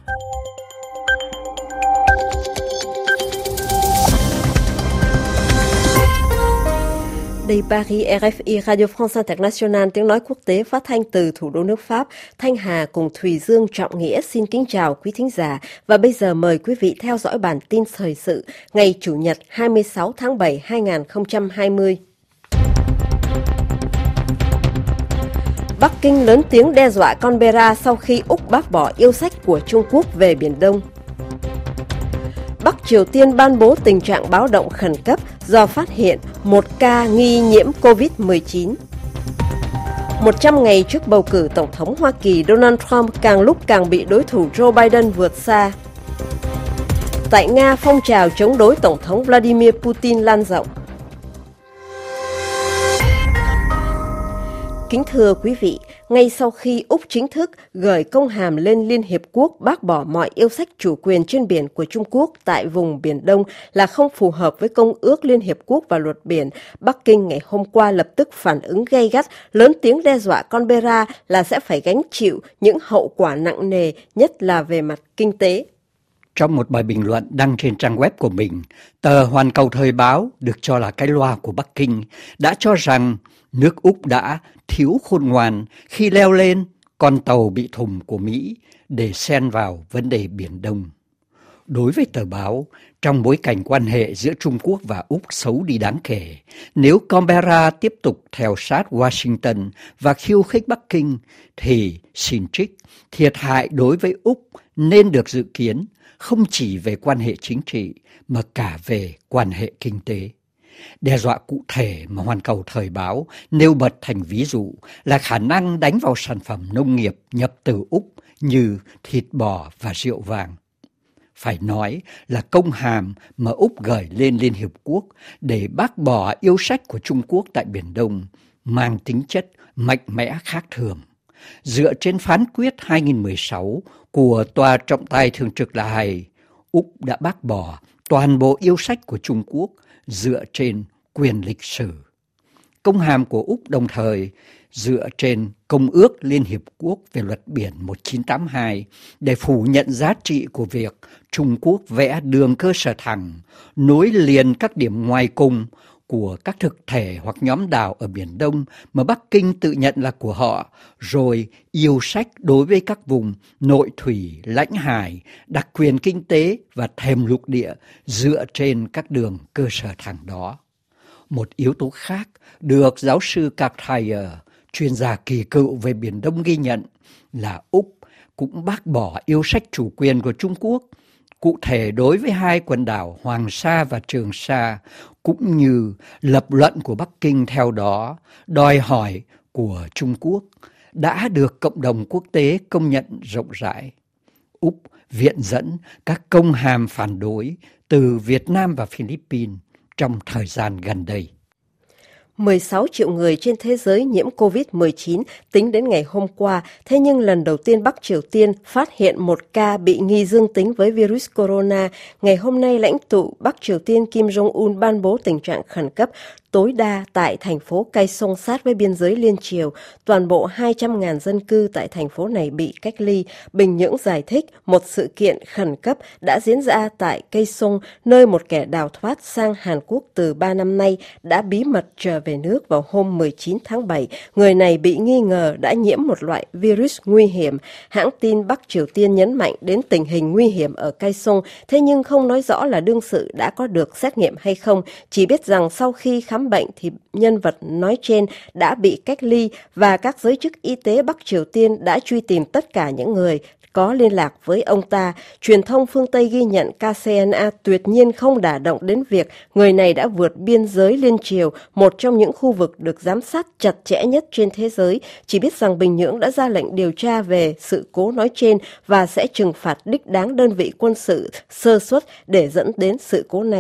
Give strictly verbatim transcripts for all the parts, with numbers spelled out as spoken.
Đây Paris, rờ ép i Radio France International, tiếng nói quốc tế phát thanh từ thủ đô nước Pháp. Thanh Hà cùng Thùy Dương trọng nghĩa xin kính chào quý thính giả. Và bây giờ mời quý vị theo dõi bản tin thời sự ngày Chủ nhật hai mươi sáu tháng bảy hai nghìn không trăm hai mươi. Bắc Kinh lớn tiếng đe dọa Canberra sau khi Úc bác bỏ yêu sách của Trung Quốc về Biển Đông. Bắc Triều Tiên ban bố tình trạng báo động khẩn cấp do phát hiện một ca nghi nhiễm covid mười chín. một trăm ngày trước bầu cử Tổng thống Hoa Kỳ, Donald Trump càng lúc càng bị đối thủ Joe Biden vượt xa. Tại Nga, phong trào chống đối Tổng thống Vladimir Putin lan rộng. Kính thưa quý vị, ngay sau khi Úc chính thức gửi công hàm lên Liên Hiệp Quốc bác bỏ mọi yêu sách chủ quyền trên biển của Trung Quốc tại vùng Biển Đông là không phù hợp với Công ước Liên Hiệp Quốc và luật biển, Bắc Kinh ngày hôm qua lập tức phản ứng gay gắt, lớn tiếng đe dọa Canberra là sẽ phải gánh chịu những hậu quả nặng nề, nhất là về mặt kinh tế. Trong một bài bình luận đăng trên trang web của mình, tờ Hoàn Cầu Thời báo, được cho là cái loa của Bắc Kinh, đã cho rằng nước Úc đã thiếu khôn ngoan khi leo lên con tàu bị thủng của Mỹ để xen vào vấn đề Biển Đông. Đối với tờ báo, trong bối cảnh quan hệ giữa Trung Quốc và Úc xấu đi đáng kể, nếu Canberra tiếp tục theo sát Washington và khiêu khích Bắc Kinh, thì xin trích, thiệt hại đối với Úc nên được dự kiến không chỉ về quan hệ chính trị mà cả về quan hệ kinh tế. Đe dọa cụ thể mà Hoàn Cầu Thời báo nêu bật thành ví dụ là khả năng đánh vào sản phẩm nông nghiệp nhập từ Úc như thịt bò và rượu vàng. Phải nói là công hàm mà Úc gửi lên Liên Hiệp Quốc để bác bỏ yêu sách của Trung Quốc tại Biển Đông mang tính chất mạnh mẽ khác thường. Dựa trên phán quyết hai nghìn không trăm mười sáu của Tòa trọng tài thường trực La Hay, Úc đã bác bỏ toàn bộ yêu sách của Trung Quốc dựa trên quyền lịch sử. Công hàm của Úc đồng thời dựa trên Công ước Liên Hiệp Quốc về luật biển một nghìn chín trăm tám mươi hai để phủ nhận giá trị của việc Trung Quốc vẽ đường cơ sở thẳng, nối liền các điểm ngoài cùng của các thực thể hoặc nhóm đảo ở Biển Đông mà Bắc Kinh tự nhận là của họ, rồi yêu sách đối với các vùng nội thủy, lãnh hải, đặc quyền kinh tế và thềm lục địa dựa trên các đường cơ sở thẳng đó. Một yếu tố khác được giáo sư Cartier, chuyên gia kỳ cựu về Biển Đông ghi nhận là Úc cũng bác bỏ yêu sách chủ quyền của Trung Quốc, cụ thể đối với hai quần đảo Hoàng Sa và Trường Sa, cũng như lập luận của Bắc Kinh theo đó, đòi hỏi của Trung Quốc đã được cộng đồng quốc tế công nhận rộng rãi. Úc viện dẫn các công hàm phản đối từ Việt Nam và Philippines trong thời gian gần đây. mười sáu triệu người trên thế giới nhiễm covid mười chín tính đến ngày hôm qua, thế nhưng lần đầu tiên Bắc Triều Tiên phát hiện một ca bị nghi dương tính với virus corona. Ngày hôm nay, lãnh tụ Bắc Triều Tiên Kim Jong-un ban bố tình trạng khẩn cấp tối đa tại thành phố Kaesong sát với biên giới liên Triều. Toàn bộ hai trăm nghìn dân cư tại thành phố này bị cách ly. Bình Nhưỡng giải thích một sự kiện khẩn cấp đã diễn ra tại Kaesong, nơi một kẻ đào thoát sang Hàn Quốc từ ba năm nay đã bí mật trở về nước vào hôm mười chín tháng bảy. Người này bị nghi ngờ đã nhiễm một loại virus nguy hiểm. Hãng tin Bắc Triều Tiên nhấn mạnh đến tình hình nguy hiểm ở Kaesong, thế nhưng không nói rõ là đương sự đã có được xét nghiệm hay không, chỉ biết rằng sau khi khám bệnh thì nhân vật nói trên đã bị cách ly và các giới chức y tế Bắc Triều Tiên đã truy tìm tất cả những người có liên lạc với ông ta. Truyền thông phương Tây ghi nhận ca xê en a tuyệt nhiên không đả động đến việc người này đã vượt biên giới liên Triều, một trong những khu vực được giám sát chặt chẽ nhất trên thế giới, chỉ biết rằng Bình Nhưỡng đã ra lệnh điều tra về sự cố nói trên và sẽ trừng phạt đích đáng đơn vị quân sự sơ suất để dẫn đến sự cố này.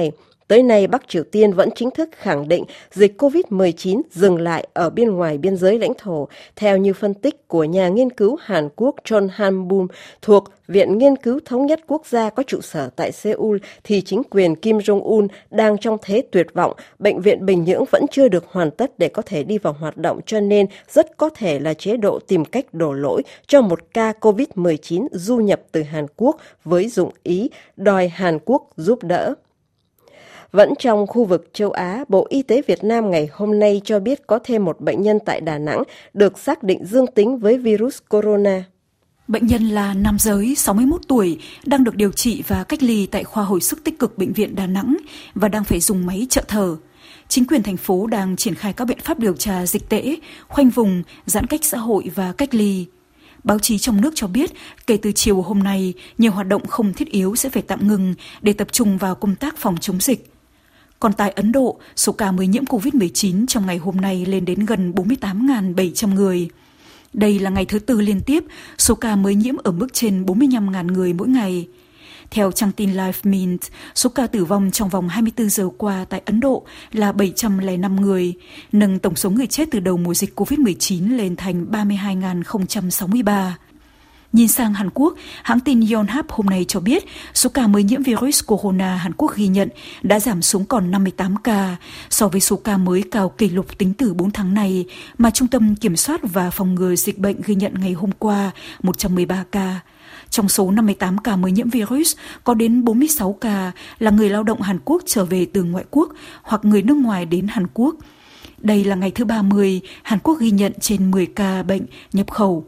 Tới nay, Bắc Triều Tiên vẫn chính thức khẳng định dịch covid mười chín dừng lại ở bên ngoài biên giới lãnh thổ. Theo như phân tích của nhà nghiên cứu Hàn Quốc Chon Han-bum thuộc Viện Nghiên cứu Thống nhất Quốc gia có trụ sở tại Seoul, thì chính quyền Kim Jong-un đang trong thế tuyệt vọng. Bệnh viện Bình Nhưỡng vẫn chưa được hoàn tất để có thể đi vào hoạt động, cho nên rất có thể là chế độ tìm cách đổ lỗi cho một ca covid mười chín du nhập từ Hàn Quốc với dụng ý đòi Hàn Quốc giúp đỡ. Vẫn trong khu vực châu Á, Bộ Y tế Việt Nam ngày hôm nay cho biết có thêm một bệnh nhân tại Đà Nẵng được xác định dương tính với virus corona. Bệnh nhân là nam giới sáu mươi mốt tuổi, đang được điều trị và cách ly tại khoa hồi sức tích cực Bệnh viện Đà Nẵng và đang phải dùng máy trợ thở. Chính quyền thành phố đang triển khai các biện pháp điều tra dịch tễ, khoanh vùng, giãn cách xã hội và cách ly. Báo chí trong nước cho biết, kể từ chiều hôm nay, nhiều hoạt động không thiết yếu sẽ phải tạm ngừng để tập trung vào công tác phòng chống dịch. Còn tại Ấn Độ, số ca mới nhiễm covid mười chín trong ngày hôm nay lên đến gần bốn mươi tám nghìn bảy trăm người. Đây là ngày thứ tư liên tiếp, số ca mới nhiễm ở mức trên bốn mươi lăm nghìn người mỗi ngày. Theo trang tin Life Mint, số ca tử vong trong vòng hai mươi tư giờ qua tại Ấn Độ là bảy trăm lẻ năm người, nâng tổng số người chết từ đầu mùa dịch covid mười chín lên thành ba mươi hai nghìn không trăm sáu mươi ba. Nhìn sang Hàn Quốc, hãng tin Yonhap hôm nay cho biết số ca mới nhiễm virus corona Hàn Quốc ghi nhận đã giảm xuống còn năm mươi tám ca, so với số ca mới cao kỷ lục tính từ bốn tháng này mà Trung tâm Kiểm soát và Phòng ngừa Dịch bệnh ghi nhận ngày hôm qua, một trăm mười ba ca. Trong số năm mươi tám ca mới nhiễm virus, có đến bốn mươi sáu ca là người lao động Hàn Quốc trở về từ ngoại quốc hoặc người nước ngoài đến Hàn Quốc. Đây là ngày thứ ba mươi, Hàn Quốc ghi nhận trên mười ca bệnh nhập khẩu.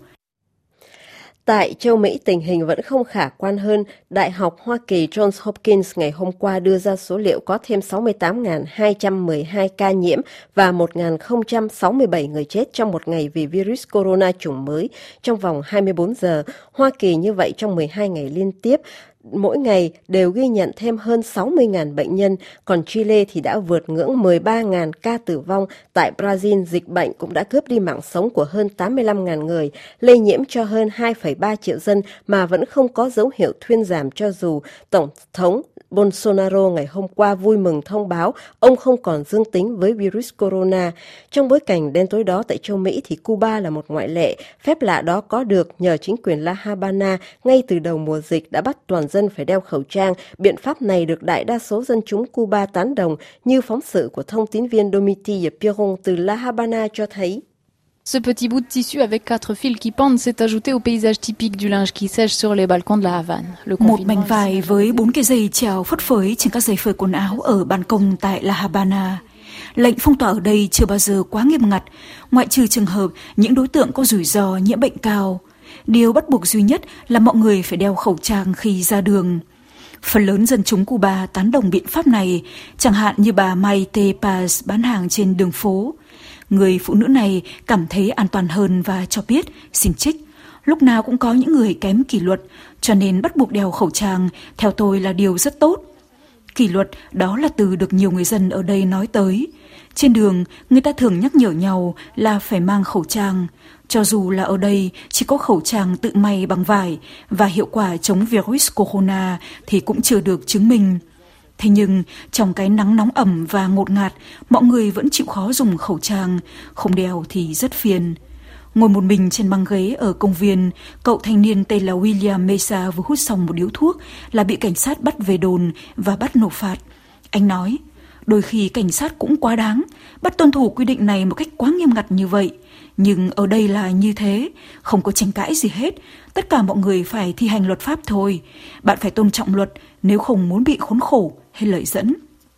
Tại châu Mỹ, tình hình vẫn không khả quan hơn. Đại học Hoa Kỳ Johns Hopkins ngày hôm qua đưa ra số liệu có thêm sáu mươi tám nghìn hai trăm mười hai ca nhiễm và một nghìn không trăm sáu mươi bảy người chết trong một ngày vì virus corona chủng mới trong vòng hai mươi bốn giờ. Hoa Kỳ như vậy trong mười hai ngày liên tiếp, mỗi ngày đều ghi nhận thêm hơn sáu mươi nghìn bệnh nhân, còn Chile thì đã vượt ngưỡng mười ba nghìn ca tử vong. Tại Brazil, dịch bệnh cũng đã cướp đi mạng sống của hơn tám mươi lăm nghìn người, lây nhiễm cho hơn hai phẩy ba triệu dân mà vẫn không có dấu hiệu thuyên giảm, cho dù Tổng thống Bolsonaro ngày hôm qua vui mừng thông báo ông không còn dương tính với virus corona. Trong bối cảnh đen tối đó tại châu Mỹ thì Cuba là một ngoại lệ. Phép lạ đó có được nhờ chính quyền La Habana ngay từ đầu mùa dịch đã bắt toàn dân phải đeo khẩu trang. Biện pháp này được đại đa số dân chúng Cuba tán đồng, như phóng sự của thông tín viên Domitille Piron từ La Habana cho thấy. Ce petit bout de tissu avec quatre fils qui pendent s'est ajouté au paysage typique du linge qui sèche sur les balcons de la Havane. Một mảnh vải với bốn cái dây treo phất phới trên các dây phơi quần áo ở ban công tại La Habana. Lệnh phong tỏa ở đây chưa bao giờ quá nghiêm ngặt, ngoại trừ trường hợp những đối tượng có rủi ro nhiễm bệnh cao. Điều bắt buộc duy nhất là mọi người phải đeo khẩu trang khi ra đường. Phần lớn dân chúng Cuba tán đồng biện pháp này, chẳng hạn như bà Maite Paz bán hàng trên đường phố. Người phụ nữ này cảm thấy an toàn hơn và cho biết, xin trích, lúc nào cũng có những người kém kỷ luật, cho nên bắt buộc đeo khẩu trang, theo tôi là điều rất tốt. Kỷ luật, đó là từ được nhiều người dân ở đây nói tới. Trên đường, người ta thường nhắc nhở nhau là phải mang khẩu trang, cho dù là ở đây chỉ có khẩu trang tự may bằng vải và hiệu quả chống virus corona thì cũng chưa được chứng minh. Thế nhưng, trong cái nắng nóng ẩm và ngột ngạt, mọi người vẫn chịu khó dùng khẩu trang, không đeo thì rất phiền. Ngồi một mình trên băng ghế ở công viên, cậu thanh niên tên là William Mesa vừa hút xong một điếu thuốc là bị cảnh sát bắt về đồn và bắt nộp phạt. Anh nói, đôi khi cảnh sát cũng quá đáng, bắt tuân thủ quy định này một cách quá nghiêm ngặt như vậy. Nhưng ở đây là như thế, không có tranh cãi gì hết. Tất cả mọi người phải thi hành luật pháp thôi. Bạn phải tôn trọng luật nếu không muốn bị khốn khổ hay lợi dẫn.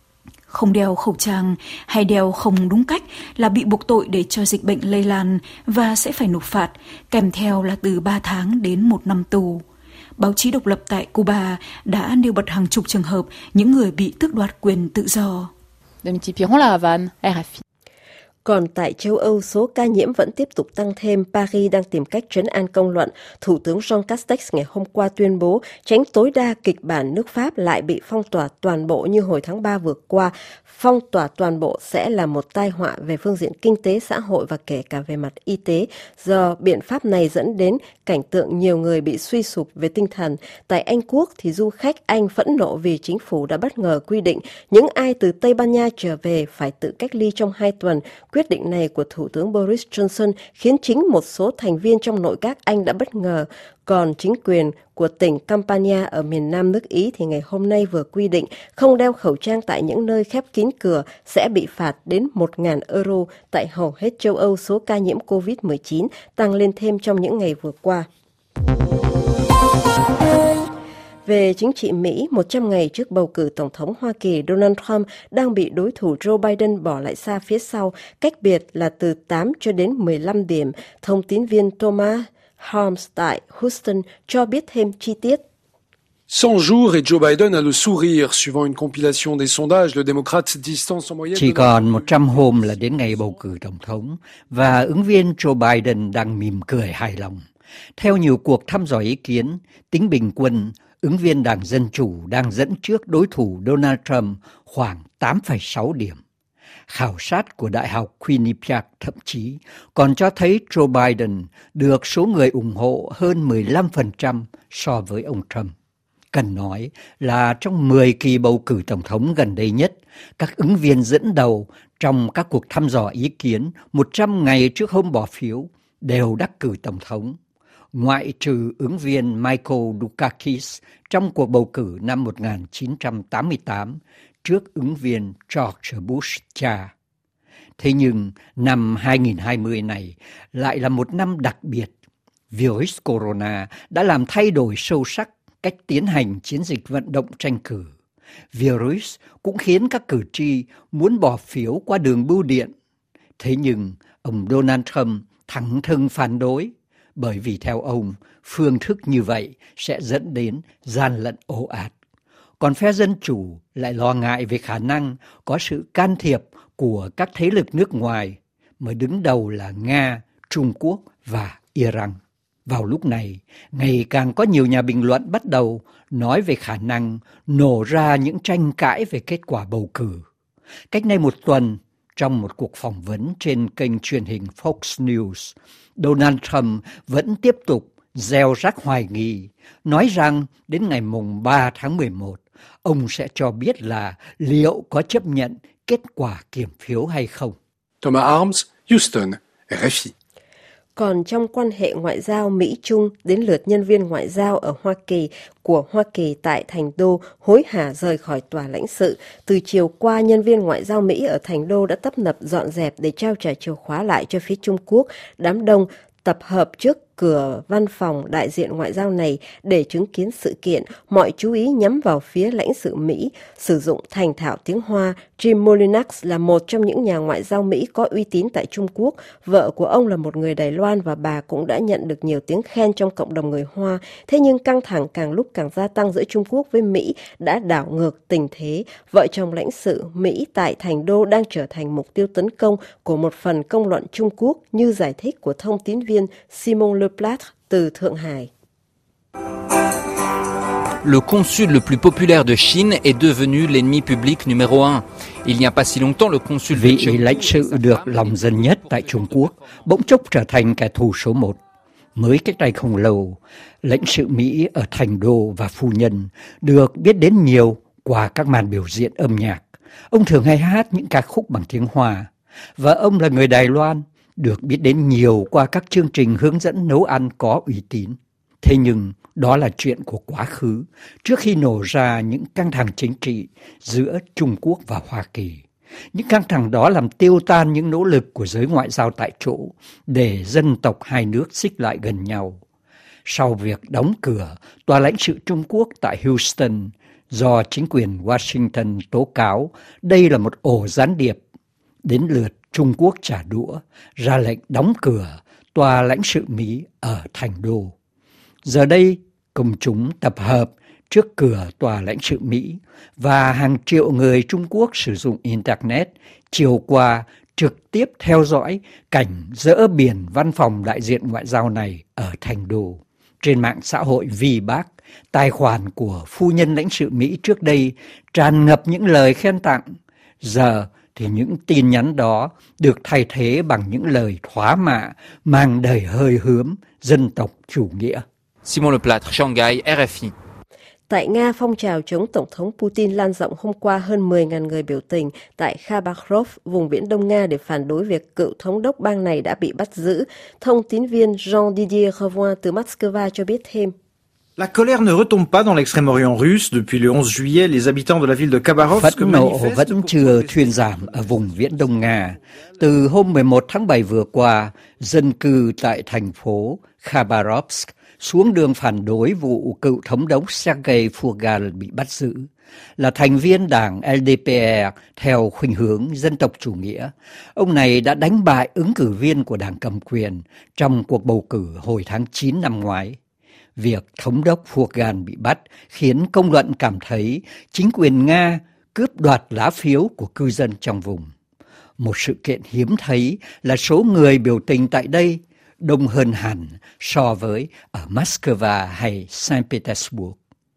Không đeo khẩu trang hay đeo không đúng cách là bị buộc tội để cho dịch bệnh lây lan và sẽ phải nộp phạt, kèm theo là từ ba tháng đến một năm tù. Báo chí độc lập tại Cuba đã nêu bật hàng chục trường hợp những người bị tước đoạt quyền tự do. Domitille Piron, La Havane, R F I. Còn tại châu Âu, số ca nhiễm vẫn tiếp tục tăng thêm. Paris đang tìm cách trấn an công luận. Thủ tướng Jean Castex ngày hôm qua tuyên bố tránh tối đa kịch bản nước Pháp lại bị phong tỏa toàn bộ như hồi tháng ba vừa qua. Phong tỏa toàn bộ sẽ là một tai họa về phương diện kinh tế, xã hội và kể cả về mặt y tế, do biện pháp này dẫn đến cảnh tượng nhiều người bị suy sụp về tinh thần. Tại Anh Quốc thì du khách Anh phẫn nộ vì chính phủ đã bất ngờ quy định những ai từ Tây Ban Nha trở về phải tự cách ly trong hai tuần. Quyết định này của Thủ tướng Boris Johnson khiến chính một số thành viên trong nội các Anh đã bất ngờ. Còn chính quyền của tỉnh Campania ở miền nam nước Ý thì ngày hôm nay vừa quy định không đeo khẩu trang tại những nơi khép kín cửa sẽ bị phạt đến một nghìn euro. Tại hầu hết châu Âu, số ca nhiễm covid mười chín tăng lên thêm trong những ngày vừa qua. Về chính trị Mỹ, một trăm ngày trước bầu cử Tổng thống Hoa Kỳ, Donald Trump đang bị đối thủ Joe Biden bỏ lại xa phía sau, cách biệt là từ tám cho đến mười lăm điểm. Thông tín viên Thomas Harms tại Houston cho biết thêm chi tiết. cent jours et Joe Biden a le sourire suivant une compilation des sondages. Le démocrate distance en moyenne. Chỉ còn một trăm hôm là đến ngày bầu cử Tổng thống và ứng viên Joe Biden đang mỉm cười hài lòng. Theo nhiều cuộc thăm dò ý kiến, tính bình quân, ứng viên Đảng Dân Chủ đang dẫn trước đối thủ Donald Trump khoảng tám phẩy sáu điểm. Khảo sát của Đại học Quinnipiac thậm chí còn cho thấy Joe Biden được số người ủng hộ hơn mười lăm phần trăm so với ông Trump. Cần nói là trong mười kỳ bầu cử Tổng thống gần đây nhất, các ứng viên dẫn đầu trong các cuộc thăm dò ý kiến một trăm ngày trước hôm bỏ phiếu đều đắc cử Tổng thống, ngoại trừ ứng viên Michael Dukakis trong cuộc bầu cử năm một nghìn chín trăm tám mươi tám trước ứng viên George Bush cha. Thế nhưng năm hai nghìn không trăm hai mươi này lại là một năm đặc biệt. Virus corona đã làm thay đổi sâu sắc cách tiến hành chiến dịch vận động tranh cử. Virus cũng khiến các cử tri muốn bỏ phiếu qua đường bưu điện. Thế nhưng ông Donald Trump thẳng thừng phản đối, bởi vì theo ông, phương thức như vậy sẽ dẫn đến gian lận ồ ạt. Còn phe Dân Chủ lại lo ngại về khả năng có sự can thiệp của các thế lực nước ngoài, mới đứng đầu là Nga, Trung Quốc và Iran. Vào lúc này, ngày càng có nhiều nhà bình luận bắt đầu nói về khả năng nổ ra những tranh cãi về kết quả bầu cử. Cách đây một tuần, trong một cuộc phỏng vấn trên kênh truyền hình Fox News, Donald Trump vẫn tiếp tục gieo rắc hoài nghi, nói rằng đến ngày mùng ba tháng mười một, ông sẽ cho biết là liệu có chấp nhận kết quả kiểm phiếu hay không. Thomas Harms, Houston, R F I. Còn trong quan hệ ngoại giao Mỹ-Trung, đến lượt nhân viên ngoại giao ở Hoa Kỳ của Hoa Kỳ tại Thành Đô hối hả rời khỏi tòa lãnh sự. Từ chiều qua, nhân viên ngoại giao Mỹ ở Thành Đô đã tấp nập dọn dẹp để trao trả chìa khóa lại cho phía Trung Quốc. Đám đông tập hợp trước cửa văn phòng đại diện ngoại giao này để chứng kiến sự kiện. Mọi chú ý nhắm vào phía lãnh sự Mỹ. Sử dụng thành thạo tiếng Hoa, Jim Molinax là một trong những nhà ngoại giao Mỹ có uy tín tại Trung Quốc. Vợ của ông là một người Đài Loan và bà cũng đã nhận được nhiều tiếng khen trong cộng đồng người Hoa. Thế nhưng căng thẳng càng lúc càng gia tăng giữa Trung Quốc với Mỹ đã đảo ngược tình thế. Vợ chồng lãnh sự Mỹ tại Thành Đô đang trở thành mục tiêu tấn công của một phần công luận Trung Quốc, như giải thích của thông tín viên Simon Leplatre từ Thượng Hải. Le consul le plus populaire de Chine est devenu l'ennemi public numéro un. Il n'y a pas si longtemps, le consul Vị lãnh sự được lòng dân nhất tại Trung Quốc bỗng chốc trở thành kẻ thù số một. Mới cách đây không lâu, lãnh sự Mỹ ở Thành Đô và phu nhân được biết đến nhiều qua các màn biểu diễn âm nhạc. Ông thường hay hát những ca khúc bằng tiếng Hoa. Và ông là người Đài Loan, được biết đến nhiều qua các chương trình hướng dẫn nấu ăn có uy tín. Thế nhưng đó là chuyện của quá khứ, trước khi nổ ra những căng thẳng chính trị giữa Trung Quốc và Hoa Kỳ. Những căng thẳng đó làm tiêu tan những nỗ lực của giới ngoại giao tại chỗ để dân tộc hai nước xích lại gần nhau. Sau việc đóng cửa tòa lãnh sự Trung Quốc tại Houston do chính quyền Washington tố cáo đây là một ổ gián điệp, đến lượt Trung Quốc trả đũa, ra lệnh đóng cửa tòa lãnh sự Mỹ ở Thành Đô. Giờ đây, công chúng tập hợp trước cửa tòa lãnh sự Mỹ và hàng triệu người Trung Quốc sử dụng Internet chiều qua trực tiếp theo dõi cảnh dỡ biển văn phòng đại diện ngoại giao này ở thành đô. Trên mạng xã hội VBAC, tài khoản của phu nhân lãnh sự Mỹ trước đây tràn ngập những lời khen tặng. Giờ thì những tin nhắn đó được thay thế bằng những lời thóa mạ mang đầy hơi hướng dân tộc chủ nghĩa. Simon Leplatre, Shanghai, R F I. Tại Nga, phong trào chống Tổng thống Putin lan rộng hôm qua hơn mười nghìn người biểu tình tại Khabarovsk, vùng Viễn Đông Nga để phản đối việc cựu thống đốc bang này đã bị bắt giữ. Thông tín viên Jean-Didier Revoin từ Moscow cho biết thêm. La colère ne retombe pas dans l'extrême-orient russe. Depuis le onze juillet, les habitants de la ville de Khabarovsk Phẫn nộ vẫn chưa thuyên giảm ở vùng Viễn Đông Nga. Từ hôm mười một tháng bảy vừa qua, dân cư tại thành phố Khabarovsk xuống đường phản đối vụ cựu thống đốc Sergei Furgal bị bắt giữ. Là thành viên đảng L D P R theo khuynh hướng dân tộc chủ nghĩa, ông này đã đánh bại ứng cử viên của đảng cầm quyền trong cuộc bầu cử hồi tháng chín năm ngoái. Việc thống đốc Furgal bị bắt khiến công luận cảm thấy chính quyền Nga cướp đoạt lá phiếu của cư dân trong vùng. Một sự kiện hiếm thấy là số người biểu tình tại đây đông hơn hẳn so với ở Moscow hay Saint Petersburg.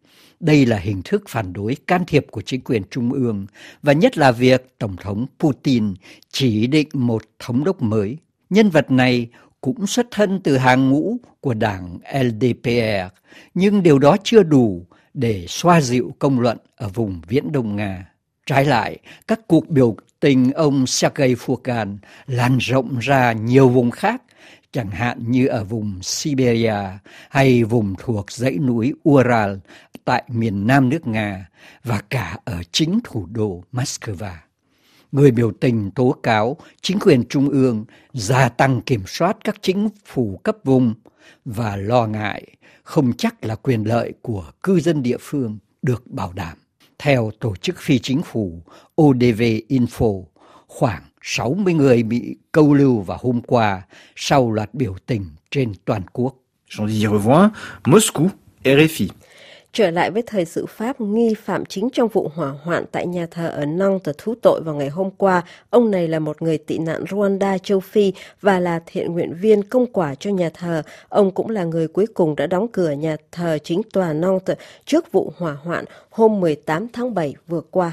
Đây là hình thức phản đối can thiệp của chính quyền trung ương và nhất là việc Tổng thống Putin chỉ định một thống đốc mới. Nhân vật này cũng xuất thân từ hàng ngũ của đảng L D P R, nhưng điều đó chưa đủ để xoa dịu công luận ở vùng Viễn Đông Nga. Trái lại, các cuộc biểu tình ông Sergei Furgal lan rộng ra nhiều vùng khác, chẳng hạn như ở vùng Siberia hay vùng thuộc dãy núi Ural tại miền nam nước Nga và cả ở chính thủ đô Moscow. Người biểu tình tố cáo chính quyền trung ương gia tăng kiểm soát các chính phủ cấp vùng và lo ngại không chắc là quyền lợi của cư dân địa phương được bảo đảm. Theo tổ chức phi chính phủ O D V Info, khoảng sáu mươi người bị câu lưu vào hôm qua sau loạt biểu tình trên toàn quốc. Jean-Didier Revoin, Moscou, R F I. Trở lại với thời sự Pháp, nghi phạm chính trong vụ hỏa hoạn tại nhà thờ ở Nantes thú tội vào ngày hôm qua. Ông này là một người tị nạn Rwanda châu Phi và là thiện nguyện viên công quả cho nhà thờ. Ông cũng là người cuối cùng đã đóng cửa nhà thờ chính tòa Nantes trước vụ hỏa hoạn hôm mười tám tháng bảy vừa qua.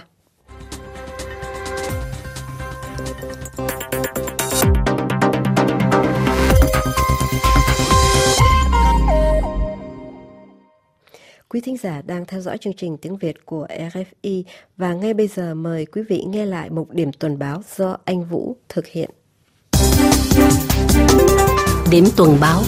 Quý thính giả đang theo dõi chương trình tiếng Việt của R F I và ngay bây giờ mời quý vị nghe lại mục điểm tuần báo do anh Vũ thực hiện. Điểm tuần báo.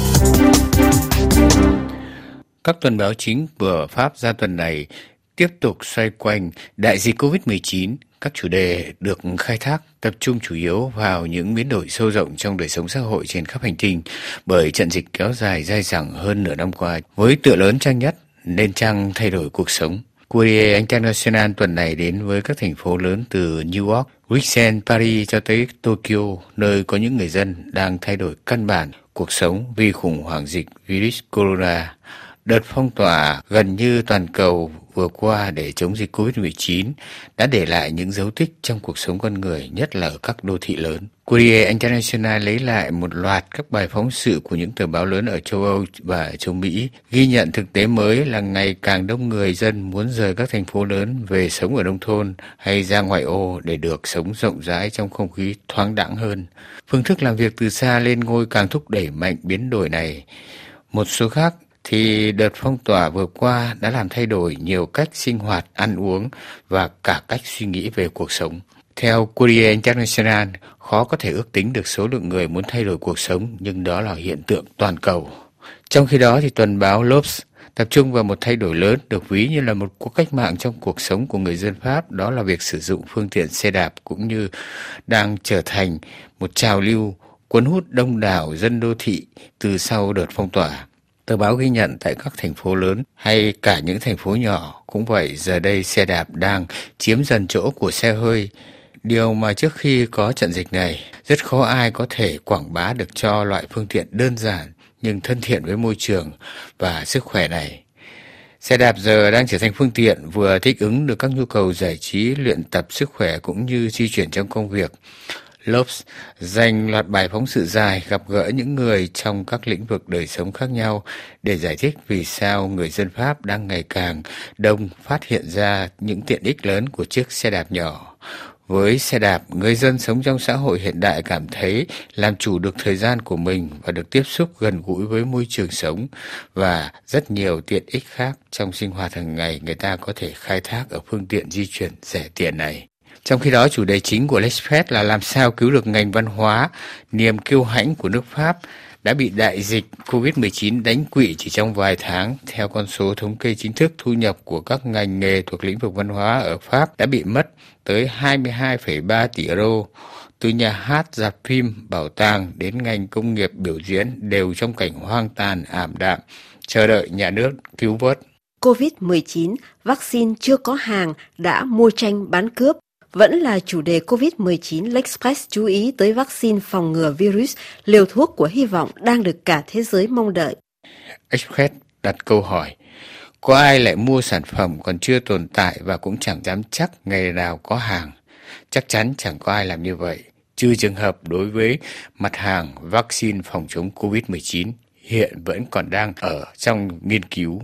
Các tuần báo chính của Pháp ra tuần này tiếp tục xoay quanh đại dịch covid mười chín. Các chủ đề được khai thác tập trung chủ yếu vào những biến đổi sâu rộng trong đời sống xã hội trên khắp hành tinh bởi trận dịch kéo dài dai dẳng hơn nửa năm qua, với tựa lớn trang nhất nên chăng thay đổi cuộc sống. Courrier International tuần này đến với các thành phố lớn từ New York, Bruxelles, Paris cho tới Tokyo, nơi có những người dân đang thay đổi căn bản cuộc sống vì khủng hoảng dịch virus corona. Đợt phong tỏa gần như toàn cầu vừa qua để chống dịch covid mười chín đã để lại những dấu tích trong cuộc sống con người, nhất là ở các đô thị lớn. Courrier International lấy lại một loạt các bài phóng sự của những tờ báo lớn ở châu Âu và châu Mỹ, ghi nhận thực tế mới là ngày càng đông người dân muốn rời các thành phố lớn về sống ở nông thôn hay ra ngoại ô để được sống rộng rãi trong không khí thoáng đãng hơn. Phương thức làm việc từ xa lên ngôi càng thúc đẩy mạnh biến đổi này. Một số khác thì đợt phong tỏa vừa qua đã làm thay đổi nhiều cách sinh hoạt, ăn uống và cả cách suy nghĩ về cuộc sống. Theo Courrier International, khó có thể ước tính được số lượng người muốn thay đổi cuộc sống, nhưng đó là hiện tượng toàn cầu. Trong khi đó, thì tuần báo L'Obs tập trung vào một thay đổi lớn được ví như là một cuộc cách mạng trong cuộc sống của người dân Pháp, đó là việc sử dụng phương tiện xe đạp cũng như đang trở thành một trào lưu cuốn hút đông đảo dân đô thị từ sau đợt phong tỏa. Tờ báo ghi nhận tại các thành phố lớn hay cả những thành phố nhỏ cũng vậy, giờ đây xe đạp đang chiếm dần chỗ của xe hơi. Điều mà trước khi có trận dịch này, rất khó ai có thể quảng bá được cho loại phương tiện đơn giản nhưng thân thiện với môi trường và sức khỏe này. Xe đạp giờ đang trở thành phương tiện vừa thích ứng được các nhu cầu giải trí, luyện tập sức khỏe cũng như di chuyển trong công việc. Lopes dành loạt bài phóng sự dài gặp gỡ những người trong các lĩnh vực đời sống khác nhau để giải thích vì sao người dân Pháp đang ngày càng đông phát hiện ra những tiện ích lớn của chiếc xe đạp nhỏ. Với xe đạp, người dân sống trong xã hội hiện đại cảm thấy làm chủ được thời gian của mình và được tiếp xúc gần gũi với môi trường sống và rất nhiều tiện ích khác trong sinh hoạt hàng ngày người ta có thể khai thác ở phương tiện di chuyển rẻ tiền này. Trong khi đó, chủ đề chính của L'Express là làm sao cứu được ngành văn hóa, niềm kiêu hãnh của nước Pháp đã bị đại dịch covid mười chín đánh quỵ chỉ trong vài tháng. Theo con số thống kê chính thức, thu nhập của các ngành nghề thuộc lĩnh vực văn hóa ở Pháp đã bị mất tới hai mươi hai phẩy ba tỷ euro. Từ nhà hát, rạp phim, bảo tàng đến ngành công nghiệp biểu diễn đều trong cảnh hoang tàn ảm đạm, chờ đợi nhà nước cứu vớt. covid mười chín, vaccine chưa có hàng đã mua tranh bán cướp. Vẫn là chủ đề covid mười chín, L'Express chú ý tới vaccine phòng ngừa virus, liều thuốc của hy vọng đang được cả thế giới mong đợi. Express đặt câu hỏi, có ai lại mua sản phẩm còn chưa tồn tại và cũng chẳng dám chắc ngày nào có hàng? Chắc chắn chẳng có ai làm như vậy, trừ trường hợp đối với mặt hàng vaccine phòng chống covid mười chín hiện vẫn còn đang ở trong nghiên cứu.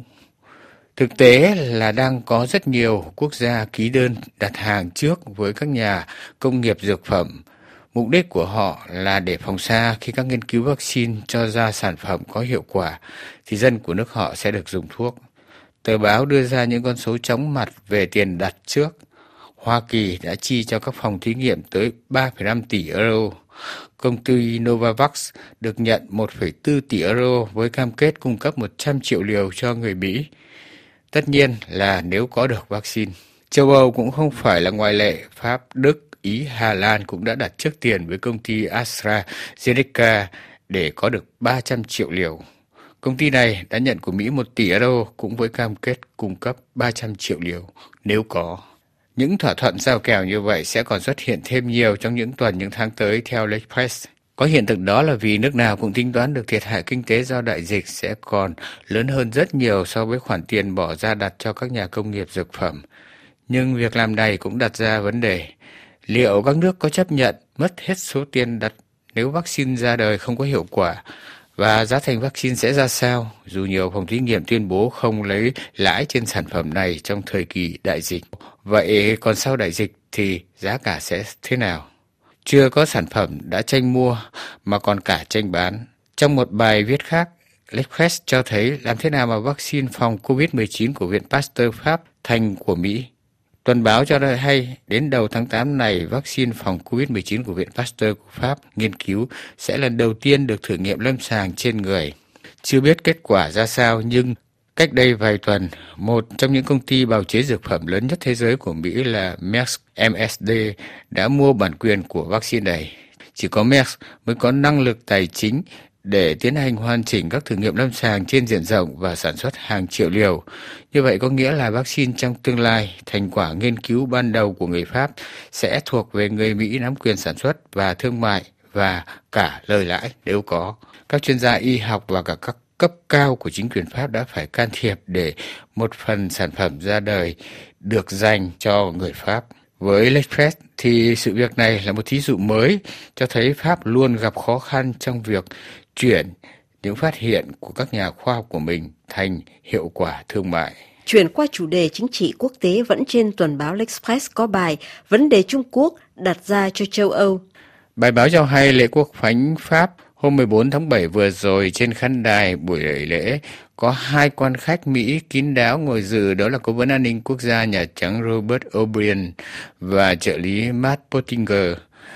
Thực tế là đang có rất nhiều quốc gia ký đơn đặt hàng trước với các nhà công nghiệp dược phẩm. Mục đích của họ là để phòng xa khi các nghiên cứu vaccine cho ra sản phẩm có hiệu quả, thì dân của nước họ sẽ được dùng thuốc. Tờ báo đưa ra những con số chóng mặt về tiền đặt trước. Hoa Kỳ đã chi cho các phòng thí nghiệm tới ba phẩy năm tỷ euro. Công ty Novavax được nhận một phẩy bốn tỷ euro với cam kết cung cấp một trăm triệu liều cho người Mỹ. Tất nhiên là nếu có được vaccine. Châu Âu cũng không phải là ngoại lệ. Pháp, Đức, Ý, Hà Lan cũng đã đặt trước tiền với công ty AstraZeneca để có được ba trăm triệu liều. Công ty này đã nhận của Mỹ một tỷ euro cũng với cam kết cung cấp ba trăm triệu liều nếu có. Những thỏa thuận giao kèo như vậy sẽ còn xuất hiện thêm nhiều trong những tuần, những tháng tới theo L'Express. Có hiện thực đó là vì nước nào cũng tính toán được thiệt hại kinh tế do đại dịch sẽ còn lớn hơn rất nhiều so với khoản tiền bỏ ra đặt cho các nhà công nghiệp dược phẩm. Nhưng việc làm này cũng đặt ra vấn đề, liệu các nước có chấp nhận mất hết số tiền đặt nếu vaccine ra đời không có hiệu quả? Và giá thành vaccine sẽ ra sao, dù nhiều phòng thí nghiệm tuyên bố không lấy lãi trên sản phẩm này trong thời kỳ đại dịch. Vậy còn sau đại dịch thì giá cả sẽ thế nào? Chưa có sản phẩm đã tranh mua mà còn cả tranh bán. Trong một bài viết khác, L'Express cho thấy làm thế nào mà vaccine phòng covid mười chín của Viện Pasteur Pháp thành của Mỹ. Tuần báo cho hay đến đầu tháng tám này, vaccine phòng covid mười chín của Viện Pasteur của Pháp nghiên cứu sẽ lần đầu tiên được thử nghiệm lâm sàng trên người. Chưa biết kết quả ra sao nhưng cách đây vài tuần, một trong những công ty bào chế dược phẩm lớn nhất thế giới của Mỹ là Merck em ét đê đã mua bản quyền của vaccine này. Chỉ có Merck mới có năng lực tài chính để tiến hành hoàn chỉnh các thử nghiệm lâm sàng trên diện rộng và sản xuất hàng triệu liều. Như vậy có nghĩa là vaccine trong tương lai, thành quả nghiên cứu ban đầu của người Pháp sẽ thuộc về người Mỹ nắm quyền sản xuất và thương mại và cả lời lãi nếu có. Các chuyên gia y học và cả các cấp cao của chính quyền Pháp đã phải can thiệp để một phần sản phẩm ra đời được dành cho người Pháp. Với L'Express thì sự việc này là một thí dụ mới cho thấy Pháp luôn gặp khó khăn trong việc chuyển những phát hiện của các nhà khoa học của mình thành hiệu quả thương mại. Chuyển qua chủ đề chính trị quốc tế, vẫn trên tuần báo L'Express có bài Vấn đề Trung Quốc đặt ra cho châu Âu. Bài báo cho hay lễ quốc khánh Pháp hôm mười bốn tháng bảy vừa rồi trên khán đài buổi lễ có hai quan khách Mỹ kín đáo ngồi dự, đó là Cố vấn An ninh Quốc gia Nhà Trắng Robert O'Brien và trợ lý Matt Pottinger.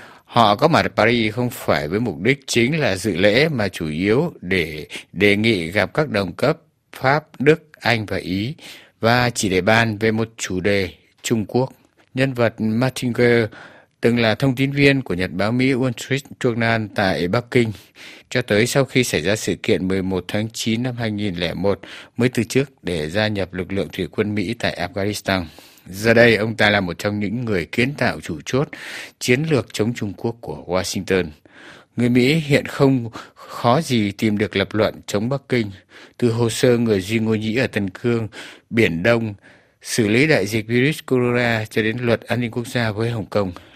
Họ có mặt ở Paris không phải với mục đích chính là dự lễ mà chủ yếu để đề nghị gặp các đồng cấp Pháp, Đức, Anh và Ý và chỉ để bàn về một chủ đề Trung Quốc. Nhân vật Pottinger từng là thông tin viên của nhật báo Mỹ Wall Street Journal tại Bắc Kinh, cho tới sau khi xảy ra sự kiện mười một tháng chín năm hai nghìn lẻ một mới từ chức để gia nhập lực lượng thủy quân Mỹ tại Afghanistan. Giờ đây, ông ta là một trong những người kiến tạo chủ chốt chiến lược chống Trung Quốc của Washington. Người Mỹ hiện không khó gì tìm được lập luận chống Bắc Kinh, từ hồ sơ người Duy Ngô Nhĩ ở Tân Cương, Biển Đông, xử lý đại dịch virus corona cho đến luật an ninh quốc gia với Hồng Kông.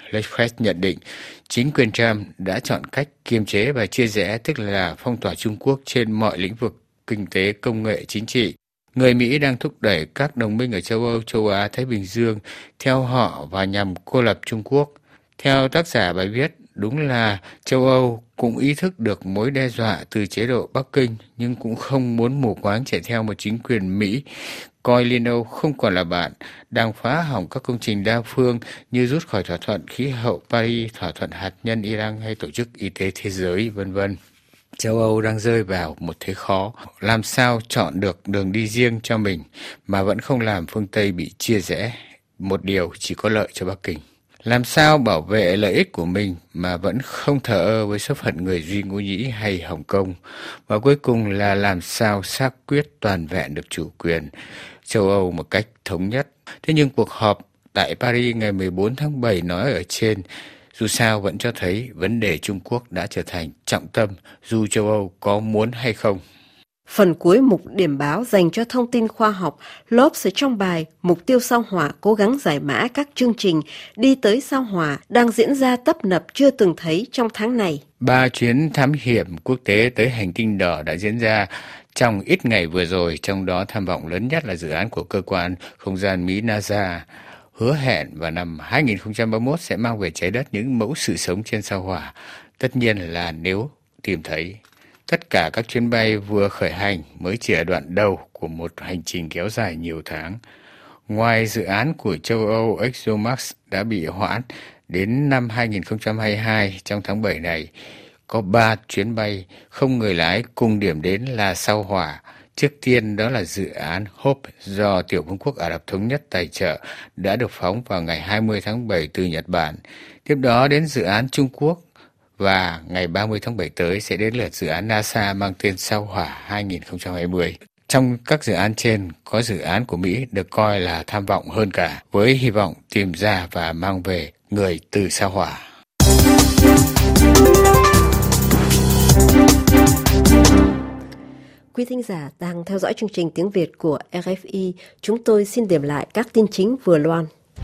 Lefebvre nhận định chính quyền Trump đã chọn cách kiềm chế và chia rẽ, tức là phong tỏa Trung Quốc trên mọi lĩnh vực kinh tế, công nghệ, chính trị. Người Mỹ đang thúc đẩy các đồng minh ở châu Âu, châu Á, Thái Bình Dương theo họ và nhằm cô lập Trung Quốc. Theo tác giả bài viết, đúng là châu Âu cũng ý thức được mối đe dọa từ chế độ Bắc Kinh, nhưng cũng không muốn mù quáng chạy theo một chính quyền Mỹ coi Liên Âu không còn là bạn, đang phá hỏng các công trình đa phương như rút khỏi thỏa thuận khí hậu Paris, thỏa thuận hạt nhân Iran hay Tổ chức Y tế Thế giới, vân vân. Châu Âu đang rơi vào một thế khó, làm sao chọn được đường đi riêng cho mình mà vẫn không làm phương Tây bị chia rẽ, một điều chỉ có lợi cho Bắc Kinh. Làm sao bảo vệ lợi ích của mình mà vẫn không thờ ơ với số phận người Duy Ngô Nhĩ hay Hồng Kông. Và cuối cùng là làm sao xác quyết toàn vẹn được chủ quyền châu Âu một cách thống nhất. Thế nhưng cuộc họp tại Paris ngày mười bốn tháng bảy nói ở trên, dù sao vẫn cho thấy vấn đề Trung Quốc đã trở thành trọng tâm dù châu Âu có muốn hay không. Phần cuối mục điểm báo dành cho thông tin khoa học, Lốp sẽ trong bài Mục tiêu sao Hỏa cố gắng giải mã các chương trình đi tới sao Hỏa đang diễn ra tấp nập chưa từng thấy trong tháng này. Ba chuyến thám hiểm quốc tế tới hành tinh đỏ đã diễn ra trong ít ngày vừa rồi, trong đó tham vọng lớn nhất là dự án của cơ quan không gian Mỹ NASA, hứa hẹn vào năm hai nghìn không trăm ba mươi mốt sẽ mang về trái đất những mẫu sự sống trên sao Hỏa. Tất nhiên là nếu tìm thấy. Tất cả các chuyến bay vừa khởi hành mới chỉ ở đoạn đầu của một hành trình kéo dài nhiều tháng. Ngoài dự án của châu Âu ExoMars đã bị hoãn đến năm hai nghìn không trăm hai mươi hai, trong tháng bảy này, có ba chuyến bay không người lái cùng điểm đến là sao Hỏa. Trước tiên đó là dự án Hope do Tiểu Vương quốc Ả Rập Thống Nhất tài trợ đã được phóng vào ngày hai mươi tháng bảy từ Nhật Bản. Tiếp đó đến dự án Trung Quốc và ngày ba mươi tháng bảy tới sẽ đến lượt dự án NASA mang tên sao Hỏa hai nghìn không trăm hai mươi. Trong các dự án trên có dự án của Mỹ được coi là tham vọng hơn cả, với hy vọng tìm ra và mang về người từ sao Hỏa. Quý thính giả đang theo dõi chương trình tiếng Việt của rờ ép i. Chúng tôi xin điểm lại các tin chính vừa loan.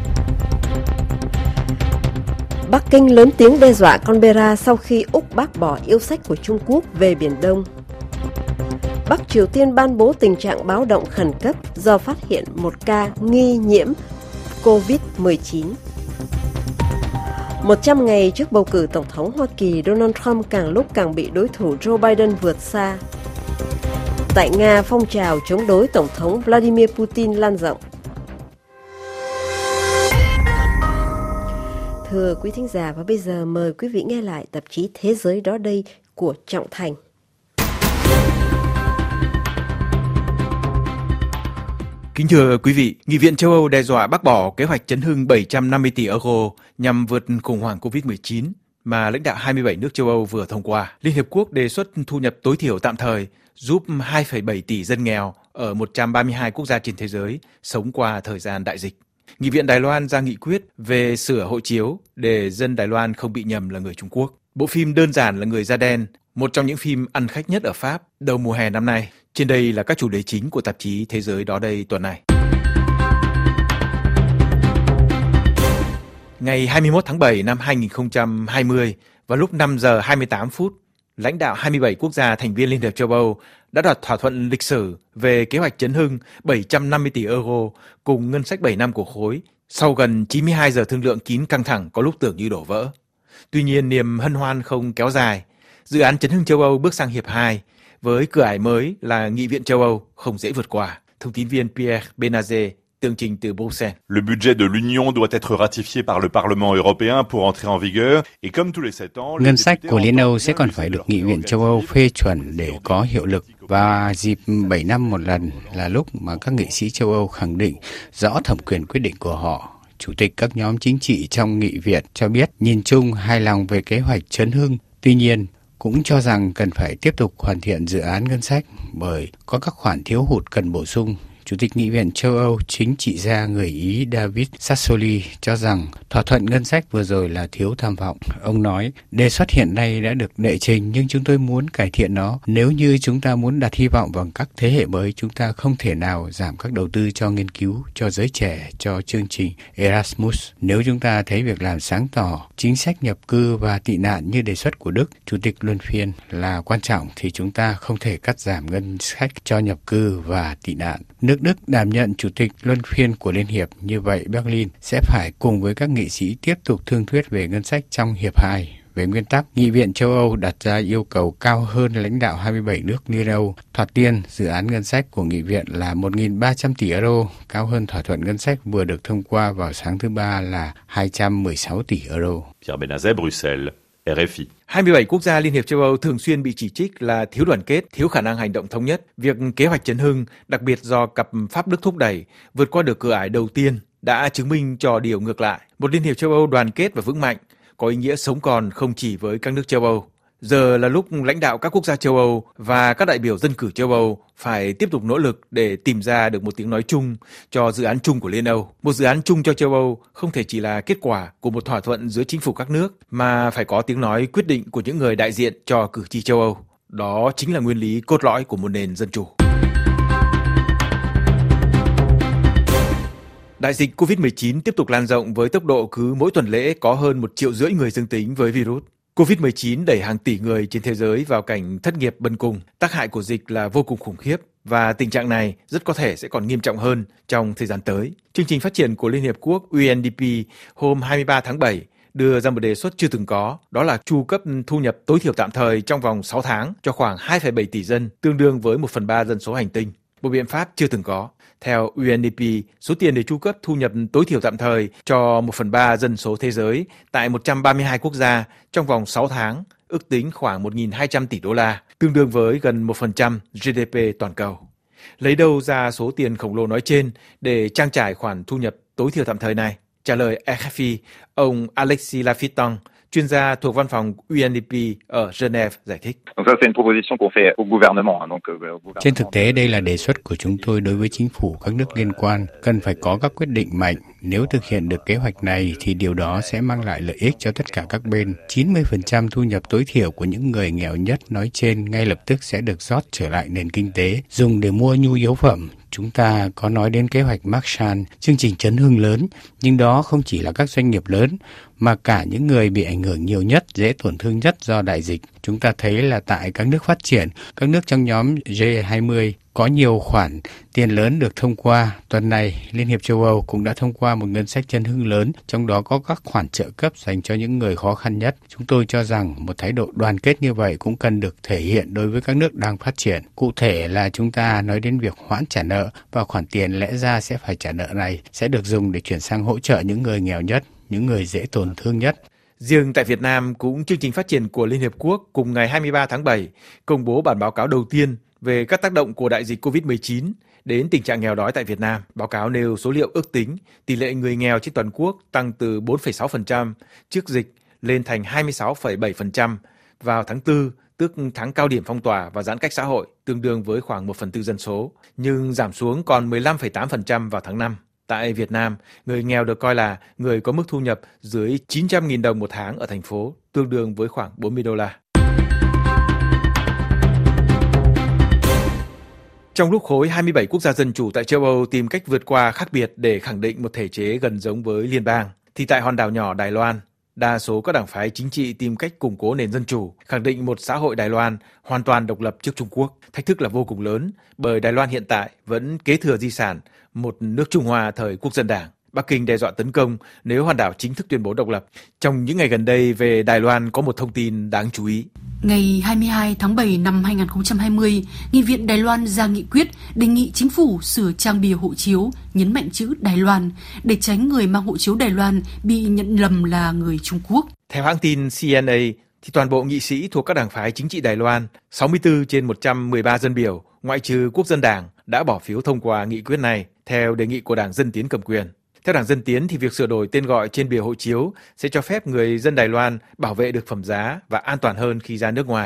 Bắc Kinh lớn tiếng đe dọa Canberra sau khi Úc bác bỏ yêu sách của Trung Quốc về Biển Đông. Bắc Triều Tiên ban bố tình trạng báo động khẩn cấp do phát hiện một ca nghi nhiễm covid mười chín. một trăm ngày trước bầu cử Tổng thống Hoa Kỳ, Donald Trump càng lúc càng bị đối thủ Joe Biden vượt xa. Tại Nga, phong trào chống đối Tổng thống Vladimir Putin lan rộng. Thưa quý thính giả, và bây giờ mời quý vị nghe lại tạp chí Thế giới đó đây của Trọng Thành. Kính thưa quý vị, Nghị viện châu Âu đe dọa bác bỏ kế hoạch chấn hưng bảy trăm năm mươi tỷ euro nhằm vượt khủng hoảng covid mười chín mà lãnh đạo hai mươi bảy nước châu Âu vừa thông qua. Liên Hiệp Quốc đề xuất thu nhập tối thiểu tạm thời giúp hai phẩy bảy tỷ dân nghèo ở một trăm ba mươi hai quốc gia trên thế giới sống qua thời gian đại dịch. Nghị viện Đài Loan ra nghị quyết về sửa hộ chiếu để dân Đài Loan không bị nhầm là người Trung Quốc. Bộ phim Đơn giản là người da đen, một trong những phim ăn khách nhất ở Pháp đầu mùa hè năm nay. Trên đây là các chủ đề chính của tạp chí Thế giới đó đây tuần này. Ngày hai mươi mốt tháng bảy năm hai nghìn không trăm hai mươi, vào lúc năm giờ hai mươi tám phút, lãnh đạo hai mươi bảy quốc gia thành viên Liên hiệp châu Âu đã đạt thỏa thuận lịch sử về kế hoạch chấn hưng bảy trăm năm mươi tỷ euro cùng ngân sách bảy năm của khối sau gần chín mươi hai giờ thương lượng kín căng thẳng có lúc tưởng như đổ vỡ. Tuy nhiên, niềm hân hoan không kéo dài. Dự án chấn hưng châu Âu bước sang hiệp hai với cửa ải mới là Nghị viện châu Âu không dễ vượt qua. Thông tin viên Pierre Benazet tường trình từ Bruxelles. Le budget de l'Union doit être ratifié par le Parlement européen pour entrer en vigueur et comme tous les sept ans, ngân sách của Liên Âu sẽ còn phải được Nghị viện châu Âu phê chuẩn để có hiệu lực, và dịp bảy năm một lần là lúc mà các nghị sĩ châu Âu khẳng định rõ thẩm quyền quyết định của họ. Chủ tịch các nhóm chính trị trong Nghị viện cho biết nhìn chung hài lòng về kế hoạch chấn hưng, tuy nhiên cũng cho rằng cần phải tiếp tục hoàn thiện dự án ngân sách bởi có các khoản thiếu hụt cần bổ sung, Chủ tịch Nghị viện châu Âu chính trị gia người Ý David Sassoli cho rằng thỏa thuận ngân sách vừa rồi là thiếu tham vọng. Ông nói, đề xuất hiện nay đã được đệ trình nhưng chúng tôi muốn cải thiện nó. Nếu như chúng ta muốn đặt hy vọng vào các thế hệ mới, chúng ta không thể nào giảm các đầu tư cho nghiên cứu, cho giới trẻ, cho chương trình Erasmus. Nếu chúng ta thấy việc làm sáng tỏ chính sách nhập cư và tị nạn như đề xuất của Đức, Chủ tịch luân phiên là quan trọng thì chúng ta không thể cắt giảm ngân sách cho nhập cư và tị nạn. Nước Đức đảm nhận Chủ tịch luân phiên của Liên hiệp, như vậy Berlin sẽ phải cùng với các nghị sĩ tiếp tục thương thuyết về ngân sách trong hiệp hai. Về nguyên tắc, Nghị viện châu Âu đặt ra yêu cầu cao hơn lãnh đạo hai mươi bảy nước Liên Âu. Thoạt tiên, dự án ngân sách của Nghị viện là một nghìn ba trăm tỷ euro, cao hơn thỏa thuận ngân sách vừa được thông qua vào sáng thứ Ba là hai trăm mười sáu tỷ euro. Pierre Benazet, Bruxelles, R F I. hai mươi bảy quốc gia Liên hiệp châu Âu thường xuyên bị chỉ trích là thiếu đoàn kết, thiếu khả năng hành động thống nhất. Việc kế hoạch chấn hưng, đặc biệt do cặp Pháp Đức thúc đẩy, vượt qua được cửa ải đầu tiên, đã chứng minh cho điều ngược lại. Một Liên hiệp châu Âu đoàn kết và vững mạnh, có ý nghĩa sống còn không chỉ với các nước châu Âu. Giờ là lúc lãnh đạo các quốc gia châu Âu và các đại biểu dân cử châu Âu phải tiếp tục nỗ lực để tìm ra được một tiếng nói chung cho dự án chung của Liên Âu. Một dự án chung cho châu Âu không thể chỉ là kết quả của một thỏa thuận giữa chính phủ các nước, mà phải có tiếng nói quyết định của những người đại diện cho cử tri châu Âu. Đó chính là nguyên lý cốt lõi của một nền dân chủ. Đại dịch covid mười chín tiếp tục lan rộng với tốc độ cứ mỗi tuần lễ có hơn một triệu rưỡi người dương tính với virus. covid mười chín đẩy hàng tỷ người trên thế giới vào cảnh thất nghiệp bần cùng. Tác hại của dịch là vô cùng khủng khiếp và tình trạng này rất có thể sẽ còn nghiêm trọng hơn trong thời gian tới. Chương trình phát triển của Liên Hiệp Quốc U N D P hôm hai mươi ba tháng bảy đưa ra một đề xuất chưa từng có, đó là chu cấp thu nhập tối thiểu tạm thời trong vòng sáu tháng cho khoảng hai phẩy bảy tỷ dân, tương đương với một phần ba dân số hành tinh. Một biện pháp chưa từng có. Theo U N D P, số tiền để chu cấp thu nhập tối thiểu tạm thời cho một phần ba dân số thế giới tại một trăm ba mươi hai quốc gia trong vòng sáu tháng, ước tính khoảng một nghìn hai trăm tỷ đô la, tương đương với gần một phần trăm G D P toàn cầu. Lấy đâu ra số tiền khổng lồ nói trên để trang trải khoản thu nhập tối thiểu tạm thời này? Trả lời R F I, ông Alexis Lafitte, chuyên gia thuộc văn phòng U N D P ở Geneva giải thích. Trên thực tế, đây là đề xuất của chúng tôi đối với chính phủ các nước liên quan, cần phải có các quyết định mạnh. Nếu thực hiện được kế hoạch này thì điều đó sẽ mang lại lợi ích cho tất cả các bên. chín mươi phần trăm thu nhập tối thiểu của những người nghèo nhất nói trên ngay lập tức sẽ được rót trở lại nền kinh tế, dùng để mua nhu yếu phẩm. Chúng ta có nói đến kế hoạch Marshall, chương trình chấn hưng lớn, nhưng đó không chỉ là các doanh nghiệp lớn, mà cả những người bị ảnh hưởng nhiều nhất, dễ tổn thương nhất do đại dịch. Chúng ta thấy là tại các nước phát triển, các nước trong nhóm G hai mươi, có nhiều khoản tiền lớn được thông qua. Tuần này, Liên hiệp châu Âu cũng đã thông qua một ngân sách chấn hưng lớn, trong đó có các khoản trợ cấp dành cho những người khó khăn nhất. Chúng tôi cho rằng một thái độ đoàn kết như vậy cũng cần được thể hiện đối với các nước đang phát triển. Cụ thể là chúng ta nói đến việc hoãn trả nợ, và khoản tiền lẽ ra sẽ phải trả nợ này sẽ được dùng để chuyển sang hỗ trợ những người nghèo nhất, những người dễ tổn thương nhất. Riêng tại Việt Nam, cũng chương trình phát triển của Liên Hiệp Quốc cùng ngày hai mươi ba tháng bảy công bố bản báo cáo đầu tiên về các tác động của đại dịch covid mười chín đến tình trạng nghèo đói tại Việt Nam. Báo cáo nêu số liệu ước tính tỷ lệ người nghèo trên toàn quốc tăng từ bốn phẩy sáu phần trăm trước dịch lên thành hai mươi sáu phẩy bảy phần trăm vào tháng tư, tức tháng cao điểm phong tỏa và giãn cách xã hội, tương đương với khoảng một phần tư dân số, nhưng giảm xuống còn mười lăm phẩy tám phần trăm vào tháng năm. Tại Việt Nam, người nghèo được coi là người có mức thu nhập dưới chín trăm nghìn đồng một tháng ở thành phố, tương đương với khoảng bốn mươi đô la. Trong lúc khối hai mươi bảy quốc gia dân chủ tại châu Âu tìm cách vượt qua khác biệt để khẳng định một thể chế gần giống với liên bang, thì tại hòn đảo nhỏ Đài Loan, đa số các đảng phái chính trị tìm cách củng cố nền dân chủ, khẳng định một xã hội Đài Loan hoàn toàn độc lập trước Trung Quốc. Thách thức là vô cùng lớn, bởi Đài Loan hiện tại vẫn kế thừa di sản một nước Trung Hoa thời Quốc dân Đảng. Bắc Kinh đe dọa tấn công nếu hòn đảo chính thức tuyên bố độc lập. Trong những ngày gần đây về Đài Loan có một thông tin đáng chú ý. Ngày hai mươi hai tháng bảy năm hai nghìn không trăm hai mươi, Nghị viện Đài Loan ra nghị quyết đề nghị chính phủ sửa trang bìa hộ chiếu, nhấn mạnh chữ Đài Loan để tránh người mang hộ chiếu Đài Loan bị nhận lầm là người Trung Quốc. Theo hãng tin C N A, thì toàn bộ nghị sĩ thuộc các đảng phái chính trị Đài Loan, sáu mươi tư trên một trăm mười ba dân biểu, ngoại trừ Quốc dân Đảng, đã bỏ phiếu thông qua nghị quyết này theo đề nghị của Đảng Dân Tiến cầm quyền. Theo Đảng Dân Tiến thì việc sửa đổi tên gọi trên bìa hộ chiếu sẽ cho phép người dân Đài Loan bảo vệ được phẩm giá và an toàn hơn khi ra nước ngoài.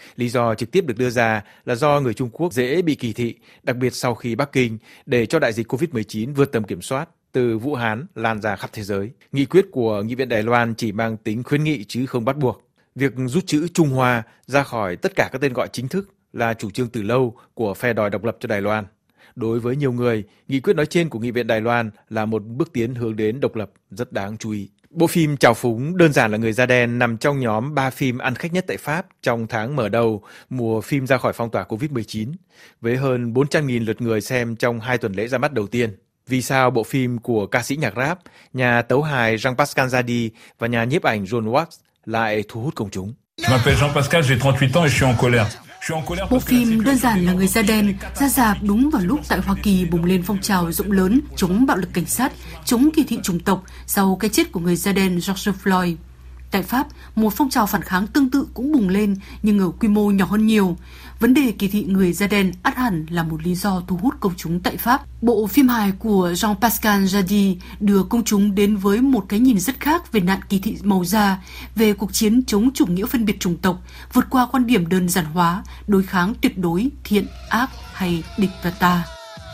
Lý do trực tiếp được đưa ra là do người Trung Quốc dễ bị kỳ thị, đặc biệt sau khi Bắc Kinh để cho đại dịch covid mười chín vượt tầm kiểm soát từ Vũ Hán lan ra khắp thế giới. Nghị quyết của Nghị viện Đài Loan chỉ mang tính khuyến nghị chứ không bắt buộc. Việc rút chữ Trung Hoa ra khỏi tất cả các tên gọi chính thức là chủ trương từ lâu của phe đòi độc lập cho Đài Loan. Đối với nhiều người, nghị quyết nói trên của Nghị viện Đài Loan là một bước tiến hướng đến độc lập rất đáng chú ý. Bộ phim Trào Phúng đơn giản là người da đen nằm trong nhóm ba phim ăn khách nhất tại Pháp trong tháng mở đầu mùa phim ra khỏi phong tỏa covid mười chín, với hơn bốn trăm nghìn lượt người xem trong hai tuần lễ ra mắt đầu tiên. Vì sao bộ phim của ca sĩ nhạc rap, nhà tấu hài Jean-Pascal Zadi và nhà nhiếp ảnh John Wax lại thu hút công chúng? Je m'appelle Jean-Pascal, j'ai trente-huit ans et je suis en colère. Bộ phim đơn giản là người da đen ra rạp đúng vào lúc tại Hoa Kỳ bùng lên phong trào rộng lớn chống bạo lực cảnh sát, chống kỳ thị chủng tộc sau cái chết của người da đen George Floyd. Tại Pháp, một phong trào phản kháng tương tự cũng bùng lên nhưng ở quy mô nhỏ hơn nhiều. Vấn đề kỳ thị người da đen ắt hẳn là một lý do thu hút công chúng tại Pháp. Bộ phim hài của Jean-Pascal Zadi đưa công chúng đến với một cái nhìn rất khác về nạn kỳ thị màu da, về cuộc chiến chống chủ nghĩa phân biệt chủng tộc, vượt qua quan điểm đơn giản hóa, đối kháng tuyệt đối, thiện, ác hay địch và ta.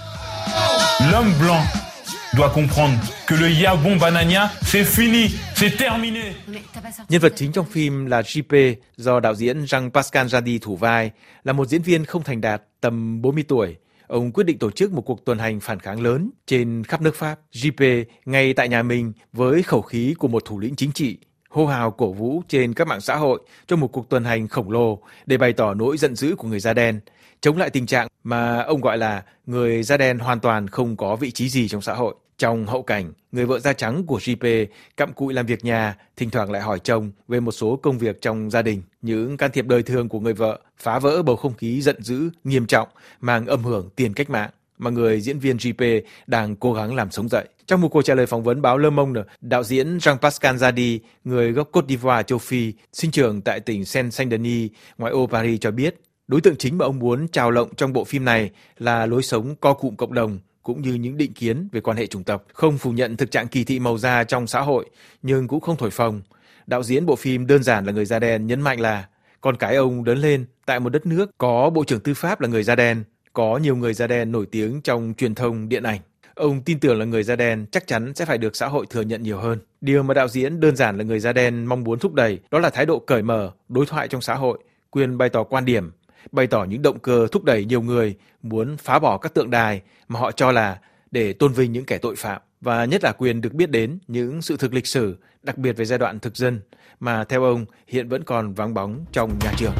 L'homme blanc doit comprendre que le Yabon Banania, c'est fini, c'est terminé. Nhân vật chính trong phim là giê pê do đạo diễn Jean-Pascal Zadi thủ vai, là một diễn viên không thành đạt tầm bốn mươi tuổi. Ông quyết định tổ chức một cuộc tuần hành phản kháng lớn trên khắp nước Pháp. giê pê ngay tại nhà mình với khẩu khí của một thủ lĩnh chính trị, hô hào cổ vũ trên các mạng xã hội cho một cuộc tuần hành khổng lồ để bày tỏ nỗi giận dữ của người da đen, chống lại tình trạng mà ông gọi là người da đen hoàn toàn không có vị trí gì trong xã hội. Trong hậu cảnh, người vợ da trắng của giê pê cặm cụi làm việc nhà, thỉnh thoảng lại hỏi chồng về một số công việc trong gia đình. Những can thiệp đời thường của người vợ phá vỡ bầu không khí giận dữ, nghiêm trọng, mang âm hưởng tiền cách mạng mà người diễn viên giê pê đang cố gắng làm sống dậy. Trong một cuộc trả lời phỏng vấn báo Le Monde, đạo diễn Jean-Pascal Zadi, người gốc Côte d'Ivoire châu Phi, sinh trưởng tại tỉnh Seine-Saint-Denis, ngoại ô Paris cho biết, đối tượng chính mà ông muốn trào lộng trong bộ phim này là lối sống co cụm cộng đồng, cũng như những định kiến về quan hệ chủng tộc, không phủ nhận thực trạng kỳ thị màu da trong xã hội, nhưng cũng không thổi phồng. Đạo diễn bộ phim đơn giản là người da đen nhấn mạnh là con cái ông lớn lên tại một đất nước có bộ trưởng tư pháp là người da đen, có nhiều người da đen nổi tiếng trong truyền thông điện ảnh. Ông tin tưởng là người da đen chắc chắn sẽ phải được xã hội thừa nhận nhiều hơn. Điều mà đạo diễn đơn giản là người da đen mong muốn thúc đẩy đó là thái độ cởi mở, đối thoại trong xã hội, quyền bày tỏ quan điểm, bày tỏ những động cơ thúc đẩy nhiều người muốn phá bỏ các tượng đài mà họ cho là để tôn vinh những kẻ tội phạm, và nhất là quyền được biết đến những sự thực lịch sử, đặc biệt về giai đoạn thực dân, mà theo ông hiện vẫn còn vắng bóng trong nhà trường.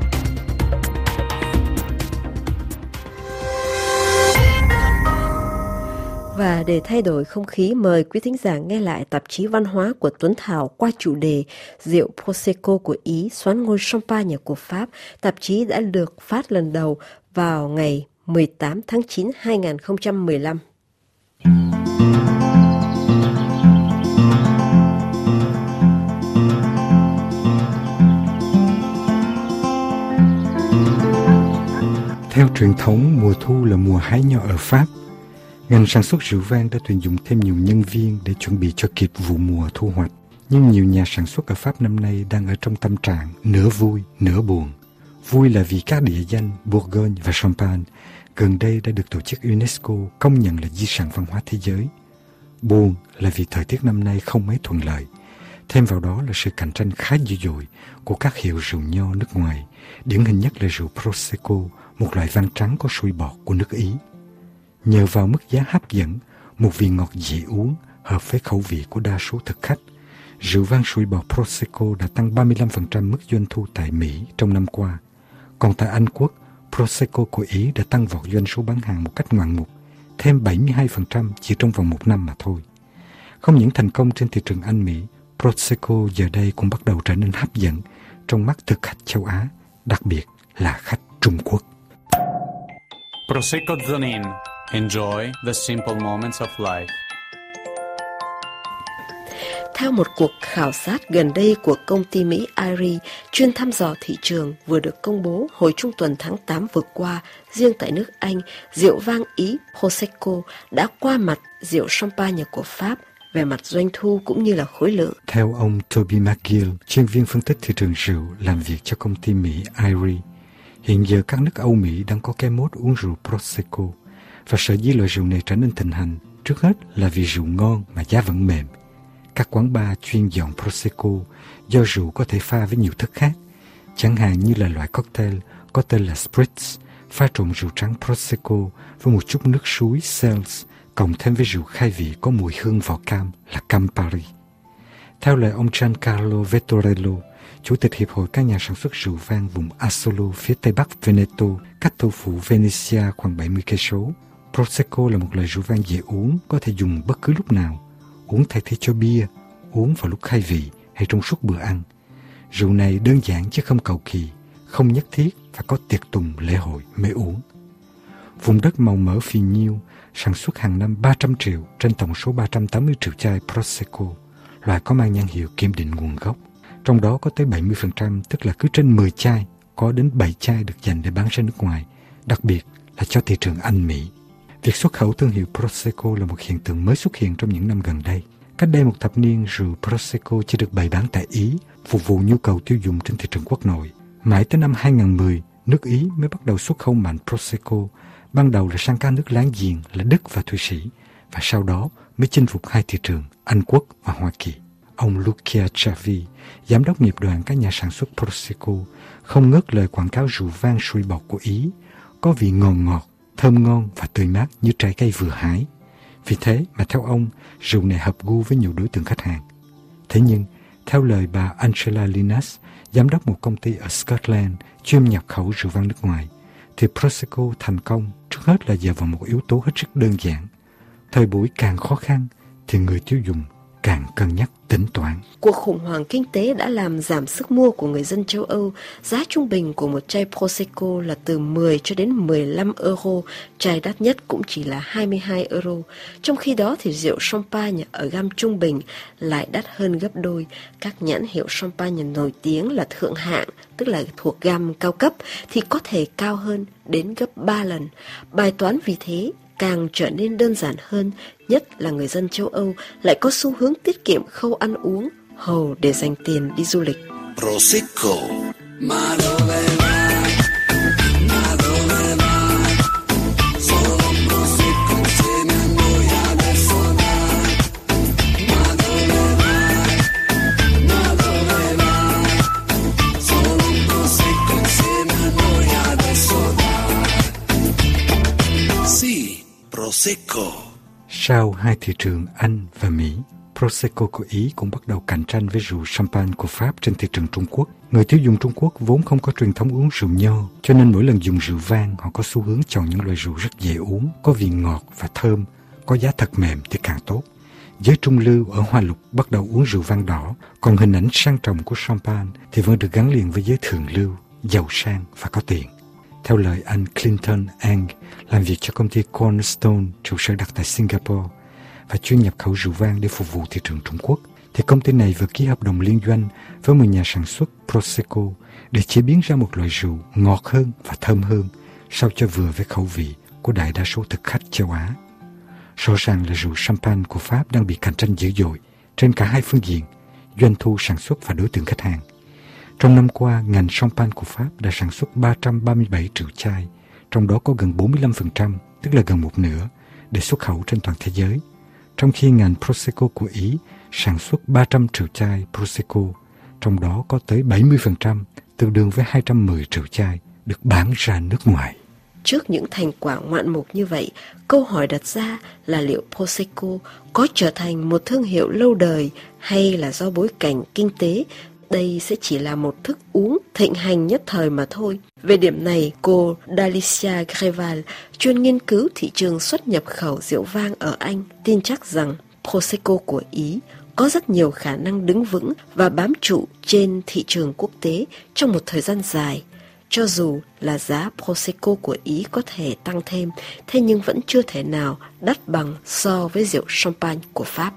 Và để thay đổi không khí, mời quý thính giả nghe lại tạp chí văn hóa của Tuấn Thảo qua chủ đề Rượu Prosecco của Ý xoán ngôi Champagne của Pháp. Tạp chí đã được phát lần đầu vào ngày mười tám tháng chín năm hai nghìn không trăm mười lăm. Theo truyền thống, mùa thu là mùa hái nho ở Pháp. Ngành sản xuất rượu vang đã tuyển dụng thêm nhiều nhân viên để chuẩn bị cho kịp vụ mùa thu hoạch. Nhưng nhiều nhà sản xuất ở Pháp năm nay đang ở trong tâm trạng nửa vui, nửa buồn. Vui là vì các địa danh Bourgogne và Champagne gần đây đã được tổ chức UNESCO công nhận là di sản văn hóa thế giới. Buồn là vì thời tiết năm nay không mấy thuận lợi. Thêm vào đó là sự cạnh tranh khá dữ dội của các hiệu rượu nho nước ngoài, điển hình nhất là rượu Prosecco, một loại vang trắng có sôi bọt của nước Ý. Nhờ vào mức giá hấp dẫn, một vị ngọt dễ uống, hợp với khẩu vị của đa số thực khách, rượu vang sôi bọt Prosecco đã tăng ba mươi lăm phần trăm mức doanh thu tại Mỹ trong năm qua. Còn tại Anh Quốc, Prosecco của Ý đã tăng vọt doanh số bán hàng một cách ngoạn mục, thêm bảy mươi hai phần trăm chỉ trong vòng một năm mà thôi. Không những thành công trên thị trường Anh Mỹ, Prosecco giờ đây cũng bắt đầu trở nên hấp dẫn trong mắt thực khách châu Á, đặc biệt là khách Trung Quốc. Prosecco Zonin. Enjoy the simple moments of life. Theo một cuộc khảo sát gần đây của công ty Mỹ i rờ i chuyên thăm dò thị trường vừa được công bố hồi trung tuần tháng tám vừa qua, riêng tại nước Anh, rượu vang Ý Prosecco đã qua mặt rượu Champagne của Pháp về mặt doanh thu cũng như là khối lượng. Theo ông Toby McGill, chuyên viên phân tích thị trường rượu làm việc cho công ty Mỹ I R I, hiện giờ các nước Âu Mỹ đang có cái mốt uống rượu Prosecco, và sở dĩ loại rượu này trở nên thịnh hành trước hết là vì rượu ngon mà giá vẫn mềm. Các quán bar chuyên dọn Prosecco do rượu có thể pha với nhiều thức khác, chẳng hạn như là loại cocktail có tên là Spritz, pha trộn rượu trắng Prosecco với một chút nước suối Sales, cộng thêm với rượu khai vị có mùi hương vỏ cam là Campari. Theo lời ông Giancarlo Vettorello, Chủ tịch Hiệp hội các nhà sản xuất rượu vang vùng Asolo phía tây bắc Veneto, cách thủ phủ Venezia khoảng bảy mươi cây số, Prosecco là một loại rượu vang dễ uống, có thể dùng bất cứ lúc nào, uống thay thế cho bia, uống vào lúc khai vị hay trong suốt bữa ăn. Rượu này đơn giản chứ không cầu kỳ, không nhất thiết phải có tiệc tùng lễ hội mới uống. Vùng đất màu mỡ phì nhiêu sản xuất hàng năm ba trăm triệu trên tổng số ba trăm tám mươi triệu chai Prosecco, loại có mang nhãn hiệu kiểm định nguồn gốc. Trong đó có tới bảy mươi phần trăm, tức là cứ trên mười chai, có đến bảy chai được dành để bán ra nước ngoài, đặc biệt là cho thị trường Anh Mỹ. Việc xuất khẩu thương hiệu Prosecco là một hiện tượng mới xuất hiện trong những năm gần đây. Cách đây một thập niên, rượu Prosecco chỉ được bày bán tại Ý, phục vụ nhu cầu tiêu dùng trên thị trường quốc nội. Mãi tới năm hai không một không, nước Ý mới bắt đầu xuất khẩu mạnh Prosecco, ban đầu là sang các nước láng giềng là Đức và Thụy Sĩ, và sau đó mới chinh phục hai thị trường Anh Quốc và Hoa Kỳ. Ông Lucia Chavi, giám đốc nghiệp đoàn các nhà sản xuất Prosecco, không ngớt lời quảng cáo rượu vang sùi bọt của Ý, có vị ngon ngọt, thơm ngon và tươi mát như trái cây vừa hái. Vì thế mà theo ông, rượu này hợp gu với nhiều đối tượng khách hàng. Thế nhưng, theo lời bà Angela Linas, giám đốc một công ty ở Scotland chuyên nhập khẩu rượu vang nước ngoài, thì Prosecco thành công trước hết là nhờ vào một yếu tố hết sức đơn giản. Thời buổi càng khó khăn thì người tiêu dùng càng cân nhắc tính toán. Cuộc khủng hoảng kinh tế đã làm giảm sức mua của người dân châu Âu. Giá trung bình của một chai Prosecco là từ mười cho đến mười lăm euro, chai đắt nhất cũng chỉ là hai mươi hai euro. Trong khi đó thì rượu champagne ở gam trung bình lại đắt hơn gấp đôi. Các nhãn hiệu champagne nổi tiếng là thượng hạng, tức là thuộc gam cao cấp, thì có thể cao hơn đến gấp ba lần. Bài toán vì thế càng trở nên đơn giản hơn, nhất là người dân châu Âu lại có xu hướng tiết kiệm khâu ăn uống, hầu để dành tiền đi du lịch. Prosecco. Prosecco. Sau hai thị trường Anh và Mỹ, Prosecco của Ý cũng bắt đầu cạnh tranh với rượu champagne của Pháp trên thị trường Trung Quốc. Người tiêu dùng Trung Quốc vốn không có truyền thống uống rượu nho, cho nên mỗi lần dùng rượu vang họ có xu hướng chọn những loại rượu rất dễ uống, có vị ngọt và thơm, có giá thật mềm thì càng tốt. Giới trung lưu ở Hoa Lục bắt đầu uống rượu vang đỏ, còn hình ảnh sang trọng của champagne thì vẫn được gắn liền với giới thượng lưu, giàu sang và có tiền. Theo lời anh Clinton Ang, làm việc cho công ty Cornerstone, trụ sở đặt tại Singapore, và chuyên nhập khẩu rượu vang để phục vụ thị trường Trung Quốc, thì công ty này vừa ký hợp đồng liên doanh với một nhà sản xuất Prosecco để chế biến ra một loại rượu ngọt hơn và thơm hơn, sao cho vừa với khẩu vị của đại đa số thực khách châu Á. Rõ ràng là rượu champagne của Pháp đang bị cạnh tranh dữ dội trên cả hai phương diện, doanh thu sản xuất và đối tượng khách hàng. Trong năm qua, ngành champagne của Pháp đã sản xuất ba trăm ba mươi bảy triệu chai, trong đó có gần bốn mươi lăm phần trăm, tức là gần một nửa, để xuất khẩu trên toàn thế giới. Trong khi ngành Prosecco của Ý sản xuất ba trăm triệu chai Prosecco, trong đó có tới bảy mươi phần trăm, tương đương với hai trăm mười triệu chai, được bán ra nước ngoài. Trước những thành quả ngoạn mục như vậy, câu hỏi đặt ra là liệu Prosecco có trở thành một thương hiệu lâu đời hay là do bối cảnh kinh tế đây sẽ chỉ là một thức uống thịnh hành nhất thời mà thôi. Về điểm này, cô Dalicia Greval, chuyên nghiên cứu thị trường xuất nhập khẩu rượu vang ở Anh, tin chắc rằng Prosecco của Ý có rất nhiều khả năng đứng vững và bám trụ trên thị trường quốc tế trong một thời gian dài. Cho dù là giá Prosecco của Ý có thể tăng thêm, thế nhưng vẫn chưa thể nào đắt bằng so với rượu champagne của Pháp.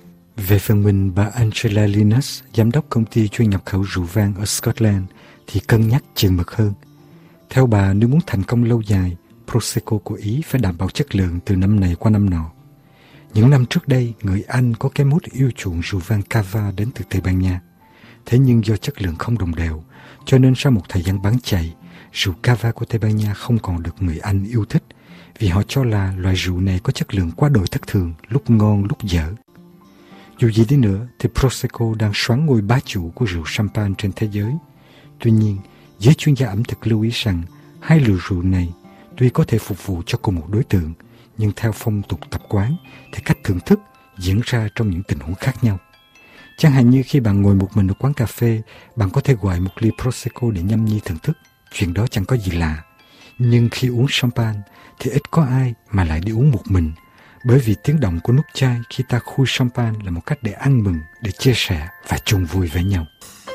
Về phần mình, bà Angela Linas, giám đốc công ty chuyên nhập khẩu rượu vang ở Scotland, thì cân nhắc chừng mực hơn. Theo bà, nếu muốn thành công lâu dài, Prosecco của Ý phải đảm bảo chất lượng từ năm này qua năm nọ. Những năm trước đây, người Anh có cái mốt yêu chuộng rượu vang Cava đến từ Tây Ban Nha. Thế nhưng do chất lượng không đồng đều, cho nên sau một thời gian bán chạy, rượu Cava của Tây Ban Nha không còn được người Anh yêu thích, vì họ cho là loại rượu này có chất lượng quá đổi thất thường, lúc ngon lúc dở. Dù gì đi nữa thì Prosecco đang soán ngôi bá chủ của rượu champagne trên thế giới. Tuy nhiên, giới chuyên gia ẩm thực lưu ý rằng hai loại rượu này tuy có thể phục vụ cho cùng một đối tượng, nhưng theo phong tục tập quán thì cách thưởng thức diễn ra trong những tình huống khác nhau. Chẳng hạn như khi bạn ngồi một mình ở quán cà phê, bạn có thể gọi một ly Prosecco để nhâm nhi thưởng thức. Chuyện đó chẳng có gì lạ. Nhưng khi uống champagne thì ít có ai mà lại đi uống một mình, bởi vì tiếng động của nút chai khi ta khui champagne là một cách để ăn mừng, để chia sẻ và chung vui với nhau.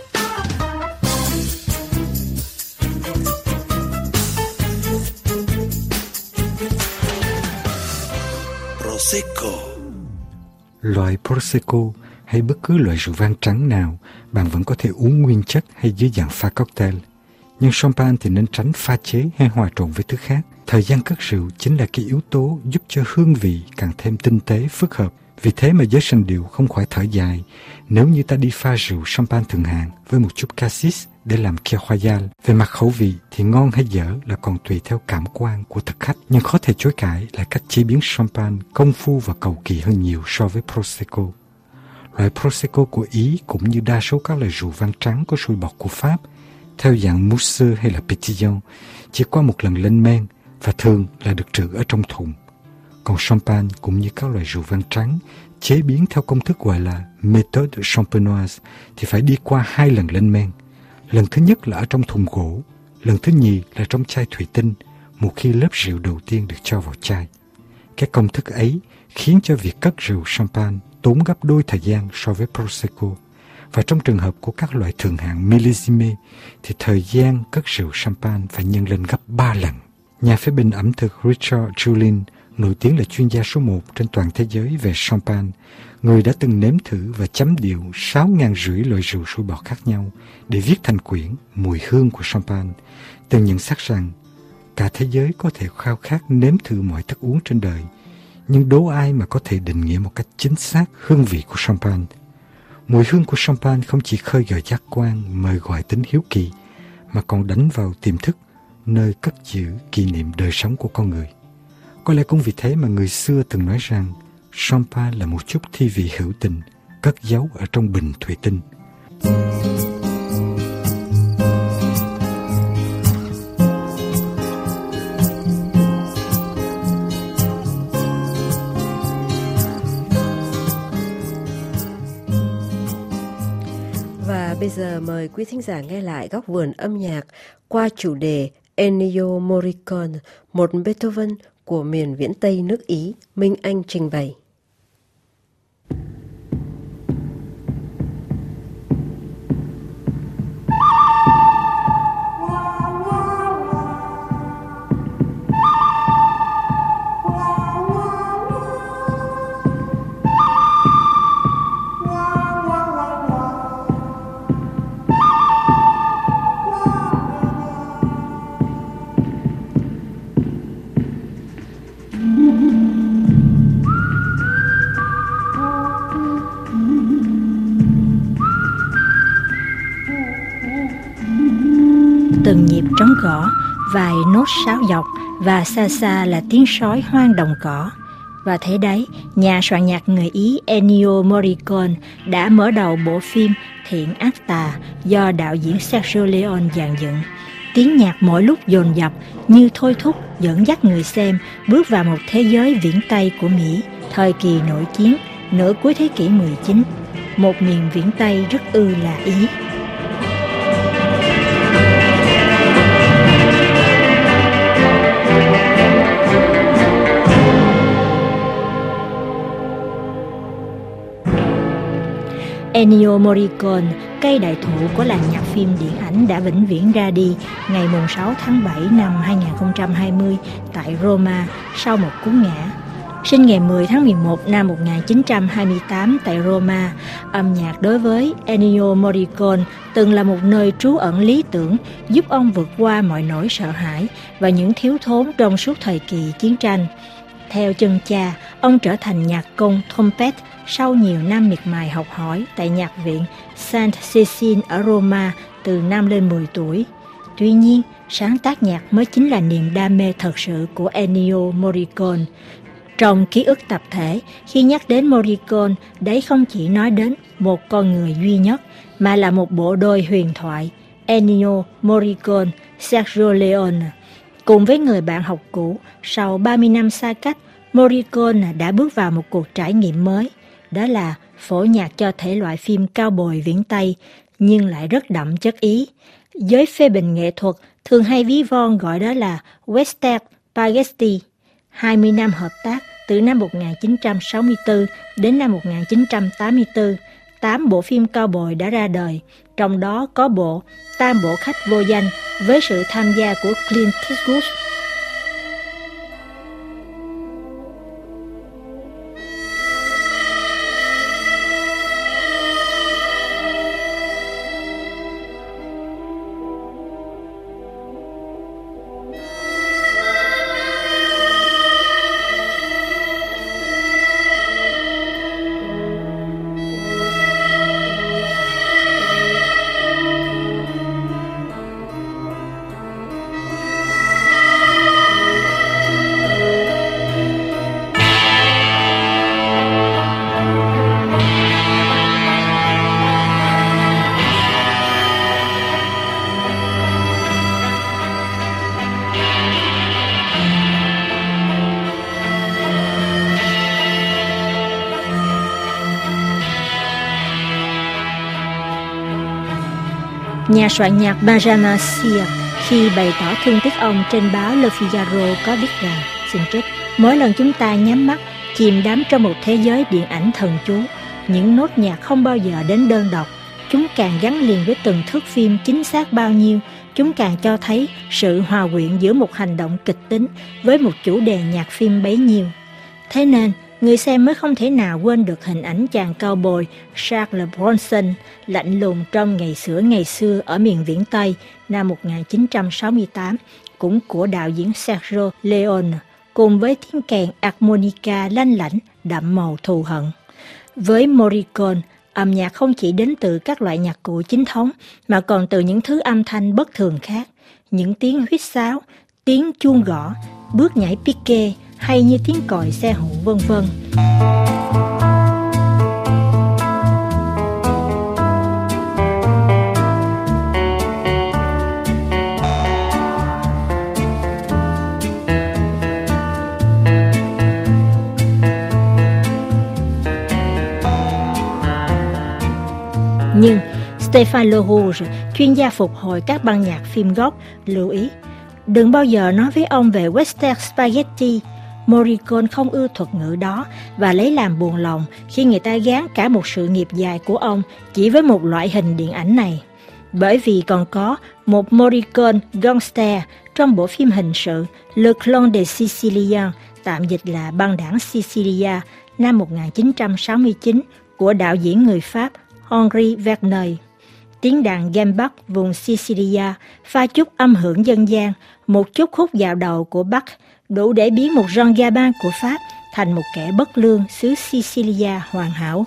Prosecco. Loại Prosecco hay bất cứ loại rượu vang trắng nào, bạn vẫn có thể uống nguyên chất hay dưới dạng pha cocktail. Nhưng champagne thì nên tránh pha chế hay hòa trộn với thứ khác. Thời gian cất rượu chính là cái yếu tố giúp cho hương vị càng thêm tinh tế, phức hợp. Vì thế mà giới sành điệu không khỏi thở dài nếu như ta đi pha rượu champagne thượng hạng với một chút cassis để làm kia royal. Về mặt khẩu vị thì ngon hay dở là còn tùy theo cảm quan của thực khách. Nhưng khó thể chối cãi là cách chế biến champagne công phu và cầu kỳ hơn nhiều so với Prosecco. Loại Prosecco của Ý cũng như đa số các loại rượu vang trắng có sôi bọt của Pháp, theo dạng mousseux hay là pétillant, chỉ qua một lần lên men và thường là được trữ ở trong thùng. Còn champagne cũng như các loại rượu vang trắng chế biến theo công thức gọi là méthode champenoise thì phải đi qua hai lần lên men. Lần thứ nhất là ở trong thùng gỗ, lần thứ nhì là trong chai thủy tinh, một khi lớp rượu đầu tiên được cho vào chai. Cái công thức ấy khiến cho việc cất rượu champagne tốn gấp đôi thời gian so với Prosecco. Và trong trường hợp của các loại thượng hạng millésime thì thời gian cất rượu champagne phải nhân lên gấp ba lần. Nhà phê bình ẩm thực Richard Julien, nổi tiếng là chuyên gia số một trên toàn thế giới về champagne, người đã từng nếm thử và chấm điều sáu nghìn rưỡi loại rượu sôi bọt khác nhau để viết thành quyển Mùi hương của champagne, từng nhận xét rằng cả thế giới có thể khao khát nếm thử mọi thức uống trên đời, nhưng đố ai mà có thể định nghĩa một cách chính xác hương vị của champagne. Mùi hương của champagne không chỉ khơi gợi giác quan, mời gọi tính hiếu kỳ, mà còn đánh vào tiềm thức, nơi cất giữ kỷ niệm đời sống của con người. Có lẽ cũng vì thế mà người xưa từng nói rằng champagne là một chút thi vị hữu tình, cất giấu ở trong bình thủy tinh. Và bây giờ mời quý thính giả nghe lại góc vườn âm nhạc qua chủ đề Ennio Morricone, một Beethoven của miền viễn Tây nước Ý, Minh Anh trình bày. Từng nhịp trống gõ, vài nốt sáo dọc và xa xa là tiếng sói hoang đồng cỏ. Và thế đấy, nhà soạn nhạc người Ý Ennio Morricone đã mở đầu bộ phim Thiện Ác Tà do đạo diễn Sergio Leone dàn dựng. Tiếng nhạc mỗi lúc dồn dập như thôi thúc dẫn dắt người xem bước vào một thế giới viễn Tây của Mỹ, thời kỳ nội chiến, nửa cuối thế kỷ mười chín, một miền viễn Tây rất ư là Ý. Ennio Morricone, cây đại thụ của làng nhạc phim điện ảnh đã vĩnh viễn ra đi ngày sáu tháng bảy năm hai nghìn không trăm hai mươi tại Roma sau một cú ngã. Sinh ngày mười tháng mười một năm một nghìn chín trăm hai mươi tám tại Roma, âm nhạc đối với Ennio Morricone từng là một nơi trú ẩn lý tưởng, giúp ông vượt qua mọi nỗi sợ hãi và những thiếu thốn trong suốt thời kỳ chiến tranh. Theo chân cha, ông trở thành nhạc công trompet sau nhiều năm miệt mài học hỏi tại nhạc viện Saint Cécile ở Roma từ năm lên mười tuổi. Tuy nhiên, sáng tác nhạc mới chính là niềm đam mê thật sự của Ennio Morricone. Trong ký ức tập thể, khi nhắc đến Morricone, đấy không chỉ nói đến một con người duy nhất, mà là một bộ đôi huyền thoại, Ennio Morricone, Sergio Leone. Cùng với người bạn học cũ, sau ba mươi năm xa cách, Morricone đã bước vào một cuộc trải nghiệm mới, đó là phổ nhạc cho thể loại phim cao bồi viễn Tây, nhưng lại rất đậm chất Ý. Giới phê bình nghệ thuật thường hay ví von gọi đó là Western Spaghetti. hai mươi năm hợp tác từ năm một nghìn chín trăm sáu mươi tư đến năm một nghìn chín trăm tám mươi tư, tám bộ phim cao bồi đã ra đời, trong đó có bộ Tam Bộ Khách Vô Danh với sự tham gia của Clint Eastwood. Nhà soạn nhạc Benjamin Cyr khi bày tỏ thương tiếc ông trên báo Le Figaro có viết rằng, xin trích, mỗi lần chúng ta nhắm mắt, chìm đắm trong một thế giới điện ảnh thần chú, những nốt nhạc không bao giờ đến đơn độc, chúng càng gắn liền với từng thước phim chính xác bao nhiêu, chúng càng cho thấy sự hòa quyện giữa một hành động kịch tính với một chủ đề nhạc phim bấy nhiêu. Thế nên, người xem mới không thể nào quên được hình ảnh chàng cao bồi Charles Bronson lạnh lùng trong Ngày xưa ngày xưa ở miền viễn Tây năm một nghìn chín trăm sáu mươi tám, cũng của đạo diễn Sergio Leone, cùng với tiếng kèn harmonica lanh lảnh đậm màu thù hận. Với Morricone, âm nhạc không chỉ đến từ các loại nhạc cụ chính thống mà còn từ những thứ âm thanh bất thường khác, những tiếng huýt sáo, tiếng chuông gõ, bước nhảy pique hay như tiếng còi xe hụ vân vân. Nhưng Stéphane Le Rouge, chuyên gia phục hồi các ban nhạc phim gốc, lưu ý, đừng bao giờ nói với ông về Western Spaghetti. Morricone không ưa thuật ngữ đó và lấy làm buồn lòng khi người ta gán cả một sự nghiệp dài của ông chỉ với một loại hình điện ảnh này. Bởi vì còn có một Morricone gangster trong bộ phim hình sự Le Clan des Siciliens, tạm dịch là Băng đảng Sicilia, năm một nghìn chín trăm sáu mươi chín của đạo diễn người Pháp Henri Verneuil. Tiếng đàn gambak vùng Sicilia pha chút âm hưởng dân gian, một chút khúc dạo đầu của Bach, đủ để biến một Jean Gabin của Pháp thành một kẻ bất lương xứ Sicilia hoàn hảo.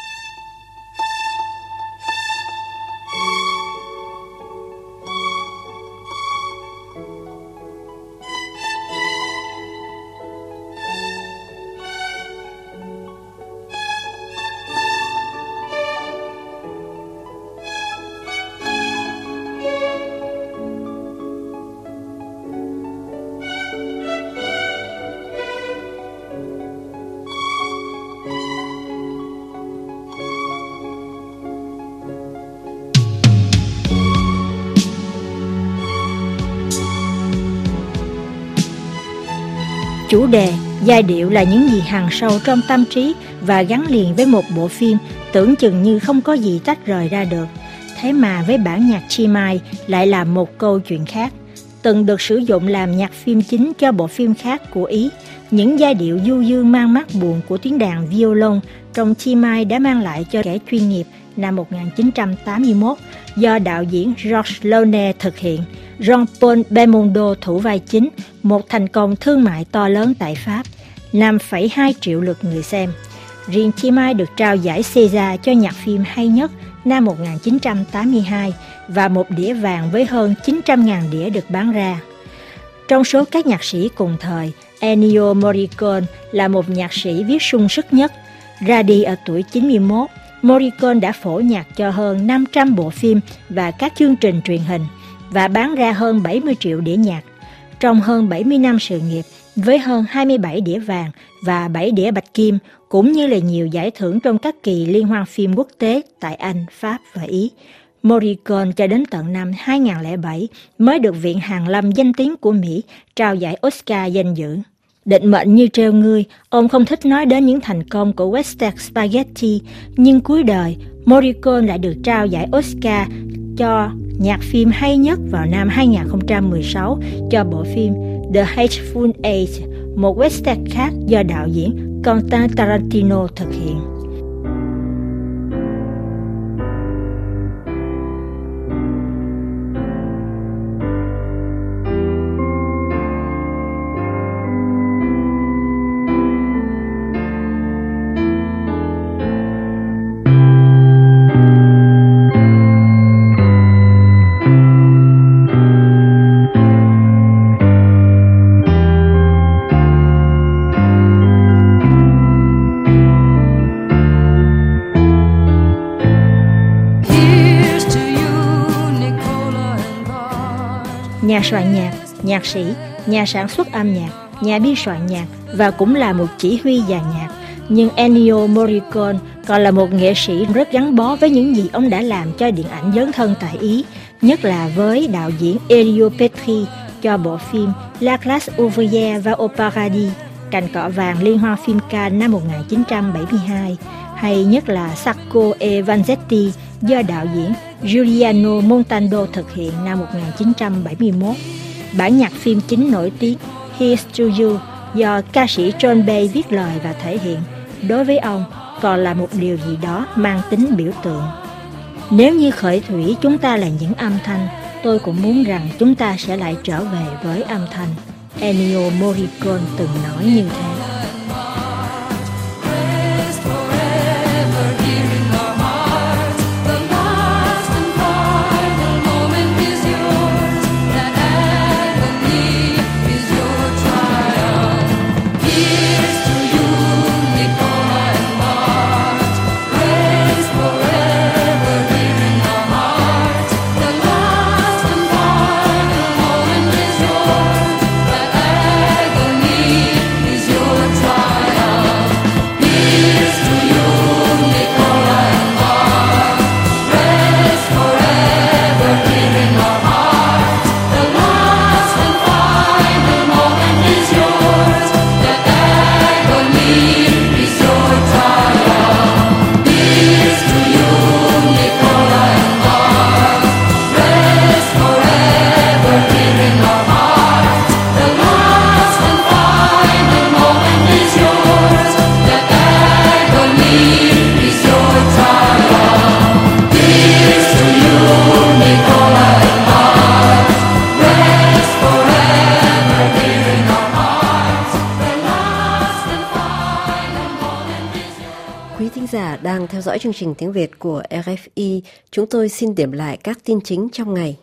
Chủ đề, giai điệu là những gì hằn sâu trong tâm trí và gắn liền với một bộ phim tưởng chừng như không có gì tách rời ra được. Thế mà với bản nhạc chi mai lại là một câu chuyện khác. Từng được sử dụng làm nhạc phim chính cho bộ phim khác của Ý, những giai điệu du dương mang mát buồn của tiếng đàn violon trong chi mai đã mang lại cho kẻ chuyên nghiệp năm một nghìn chín trăm tám mươi mốt do đạo diễn Georges Launay thực hiện, Jean-Paul Belmondo thủ vai chính, một thành công thương mại to lớn tại Pháp. năm phẩy hai triệu lượt người xem. Riêng Chi Mai được trao giải César cho nhạc phim hay nhất năm một nghìn chín trăm tám mươi hai và một đĩa vàng với hơn chín trăm nghìn đĩa được bán ra. Trong số các nhạc sĩ cùng thời, Ennio Morricone là một nhạc sĩ viết sung sức nhất. Ra đi ở tuổi chín mươi mốt, Morricone đã phổ nhạc cho hơn năm trăm bộ phim và các chương trình truyền hình và bán ra hơn bảy mươi triệu đĩa nhạc. Trong hơn bảy mươi năm sự nghiệp, với hơn hai mươi bảy đĩa vàng và bảy đĩa bạch kim, cũng như là nhiều giải thưởng trong các kỳ liên hoan phim quốc tế tại Anh, Pháp và Ý, Morricone cho đến tận năm hai nghìn lẻ bảy mới được Viện Hàn lâm danh tiếng của Mỹ trao giải Oscar danh dự. Định mệnh như treo ngươi, ông không thích nói đến những thành công của Western Spaghetti, nhưng cuối đời, Morricone lại được trao giải Oscar cho nhạc phim hay nhất vào năm hai nghìn không trăm mười sáu cho bộ phim The Hateful Eight, một western khác do đạo diễn Quentin Tarantino thực hiện. Nhà soạn nhạc, nhạc sĩ, nhà sản xuất âm nhạc, nhà biên soạn nhạc và cũng là một chỉ huy dàn nhạc. Nhưng Ennio Morricone còn là một nghệ sĩ rất gắn bó với những gì ông đã làm cho điện ảnh dấn thân tại Ý, nhất là với đạo diễn Elio Petri cho bộ phim La Classe Ouvrière va au Paradis, cành cọ vàng liên hoan phim Cannes năm một nghìn chín trăm bảy mươi hai, hay nhất là Sacco e Vanzetti do đạo diễn Giuliano Montando thực hiện năm một nghìn chín trăm bảy mươi mốt. Bản nhạc phim chính nổi tiếng Here's to You do ca sĩ John Bay viết lời và thể hiện, đối với ông còn là một điều gì đó mang tính biểu tượng. Nếu như khởi thủy chúng ta là những âm thanh, tôi cũng muốn rằng chúng ta sẽ lại trở về với âm thanh. Ennio Morricone từng nói như thế. Đang theo dõi chương trình tiếng Việt của rờ ép i, chúng tôi xin điểm lại các tin chính trong ngày.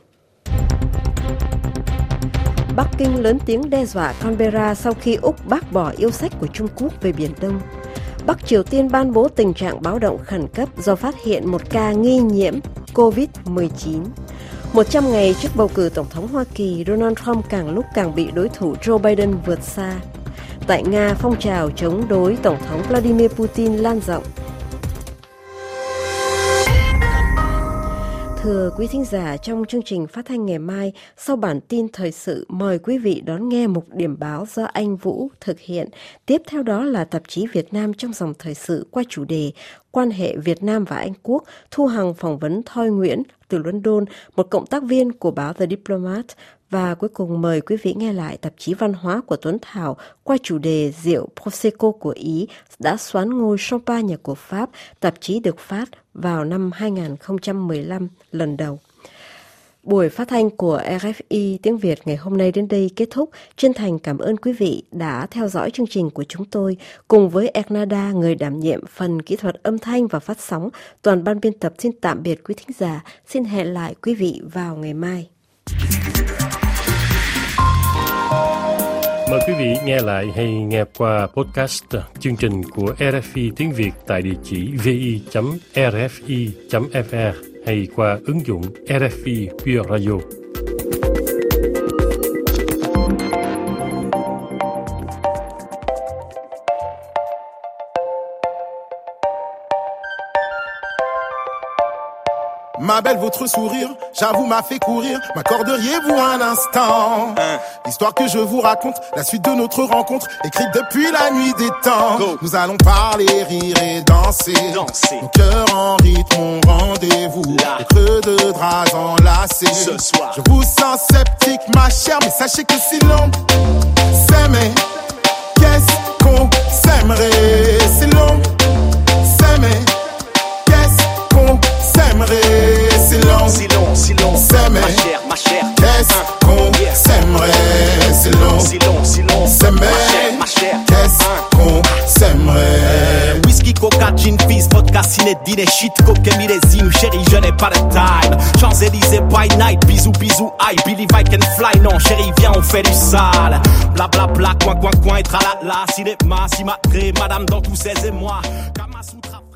Bắc Kinh lớn tiếng đe dọa Canberra sau khi Úc bác bỏ yêu sách của Trung Quốc về Biển Đông. Bắc Triều Tiên ban bố tình trạng báo động khẩn cấp do phát hiện một ca nghi nhiễm covid mười chín. một trăm ngày trước bầu cử Tổng thống Hoa Kỳ, Donald Trump càng lúc càng bị đối thủ Joe Biden vượt xa. Tại Nga, phong trào chống đối Tổng thống Vladimir Putin lan rộng. Thưa quý thính giả, trong chương trình phát thanh ngày mai, sau bản tin thời sự, mời quý vị đón nghe mục điểm báo do anh Vũ thực hiện. Tiếp theo đó là tạp chí Việt Nam trong dòng thời sự qua chủ đề Quan hệ Việt Nam và Anh Quốc, Thu Hằng phỏng vấn Thoi Nguyễn từ London, một cộng tác viên của báo The Diplomat. Và cuối cùng mời quý vị nghe lại tạp chí văn hóa của Tuấn Thảo qua chủ đề rượu Prosecco của Ý đã xoán ngôi Champagne của Pháp, tạp chí được phát vào năm hai nghìn không trăm mười lăm lần đầu. Buổi phát thanh của rờ ép i tiếng Việt ngày hôm nay đến đây kết thúc. Chân thành cảm ơn quý vị đã theo dõi chương trình của chúng tôi. Cùng với Ernada, người đảm nhiệm phần kỹ thuật âm thanh và phát sóng, toàn ban biên tập xin tạm biệt quý thính giả. Xin hẹn lại quý vị vào ngày mai. Mời quý vị nghe lại hay nghe qua podcast chương trình của rờ ép i tiếng Việt tại địa chỉ vi chấm rờ ép i chấm ép rờ hay qua ứng dụng rờ ép i Pure Radio. Ma belle, votre sourire, j'avoue, m'a fait courir. M'accorderiez-vous un instant? L'histoire que je vous raconte, la suite de notre rencontre, écrite depuis la nuit des temps. Go. Nous allons parler, rire et danser. danser. Mon cœur en rythme, mon rendez-vous. Les creux de draps enlacés. Ce soir, je vous sens sceptique, ma chère, mais sachez que si l'on s'aimait, qu'est-ce qu'on s'aimerait? C'est long, s'aimer, qu'est-ce qu'on s'aimerait? C'est long, si long, si long, s'aimer, ma chère, ma chère, qu'est-ce qu'on s'aimerait? C'est long, si long, si long, s'aimer, ma chère, ma chère, qu'est-ce qu'on s'aimerait? Whisky, coca, gin, fizz, vodka, ciné, dîner, shit, coca, millésime, chérie, je n'ai pas de time. Champs-Élysées by night, bisous, bisous, I believe I can fly. Non, chérie, viens, on fait du sale. Bla bla bla, coin, coin, coin, et tralala. Cinéma, cimatré, madame dans tous ses émois. Kamasutra.